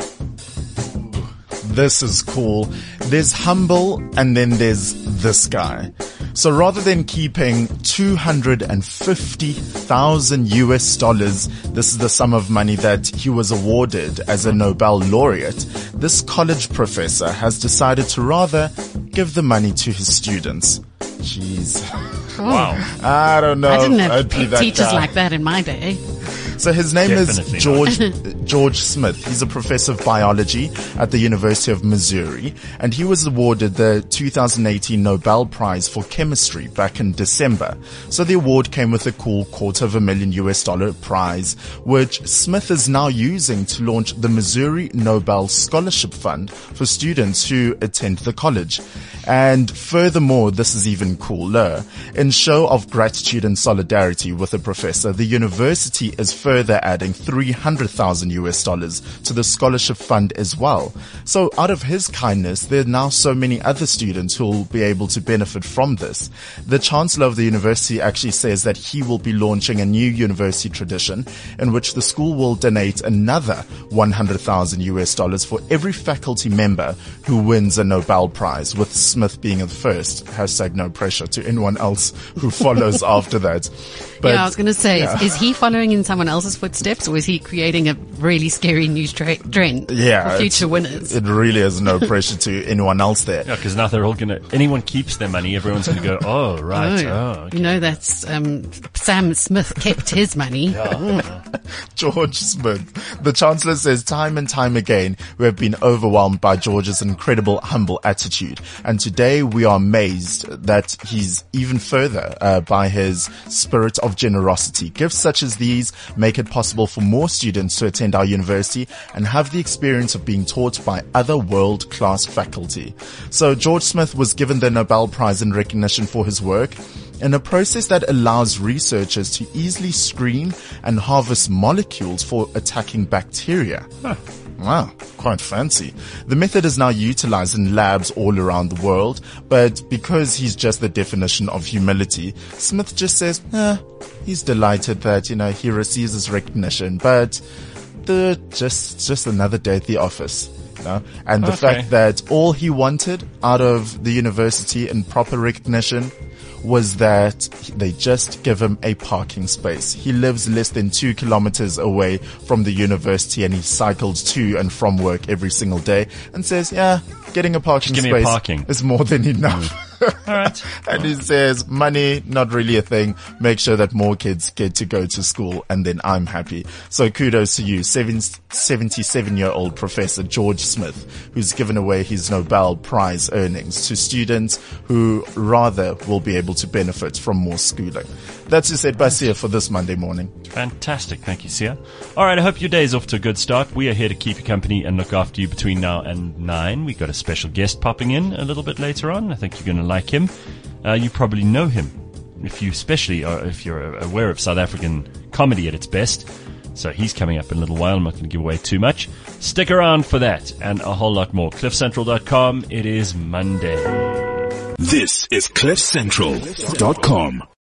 This is cool. There's Humble and then there's this guy. So rather than keeping two hundred fifty thousand U S dollars, this is the sum of money that he was awarded as a Nobel laureate, this college professor has decided to rather give the money to his students. Jeez. Wow. I don't know. I didn't I'd have be that teachers guy. like that in my day. So his name Definitely is George George Smith. He's a professor of biology at the University of Missouri, and he was awarded the two thousand eighteen Nobel Prize for Chemistry back in December. So the award came with a cool quarter of a million U S dollar prize, which Smith is now using to launch the Missouri Nobel Scholarship Fund for students who attend the college. And furthermore, this is even cooler. In show of gratitude and solidarity with the professor, the university is further adding three hundred thousand U S dollars to the scholarship fund as well. So out of his kindness, there are now so many other students who will be able to benefit from this. The chancellor of the university actually says that he will be launching a new university tradition in which the school will donate another one hundred thousand U S dollars for every faculty member who wins a Nobel Prize, with Smith being the first. Hashtag no pressure to anyone else who follows after that. But, yeah, I was going to say, yeah. is, is he following in someone else's footsteps, or is he creating a really scary new tra- trend Yeah, for future it's- winners? It really is no pressure to anyone else there. Yeah, because now they're all going to, anyone keeps their money, everyone's going to go, oh, right, Oh, oh, okay. You know, that's um, Sam Smith kept his money. George Smith. The Chancellor says time and time again, we have been overwhelmed by George's incredible humble attitude. And today we are amazed that he's even further uh, by his spirit of generosity. Gifts such as these make it possible for more students to attend our university and have the experience of being taught by other world-class faculty. So George Smith was given the Nobel Prize in recognition for his work in a process that allows researchers to easily screen and harvest molecules for attacking bacteria. Huh. Wow, quite fancy. The method is now utilized in labs all around the world, but because he's just the definition of humility, Smith just says, eh, he's delighted that, you know, he receives his recognition, but the, just, just another day at the office. You know? And the Okay. fact that all he wanted out of the university in proper recognition was that they just give him a parking space. He lives less than two kilometers away from the university and he cycles to and from work every single day and says, yeah, getting a parking Just give me a space parking. is more than enough. All right. And he says, money, not really a thing. Make sure that more kids get to go to school and then I'm happy. So kudos to you, seventy-seven-year-old Professor George Smith, who's given away his Nobel Prize earnings to students who rather will be able to benefit from more schooling. That's just it by Sia for this Monday morning. Fantastic. Thank you, Sia. All right. I hope your day is off to a good start. We are here to keep you company and look after you between now and nine. We've got a special guest popping in a little bit later on. I think you're going to like him. Uh, you probably know him if you especially are, if you're aware of South African comedy at its best. So he's coming up in a little while. I'm not going to give away too much. Stick around for that and a whole lot more. cliff central dot com. It is Monday. This is cliff central dot com.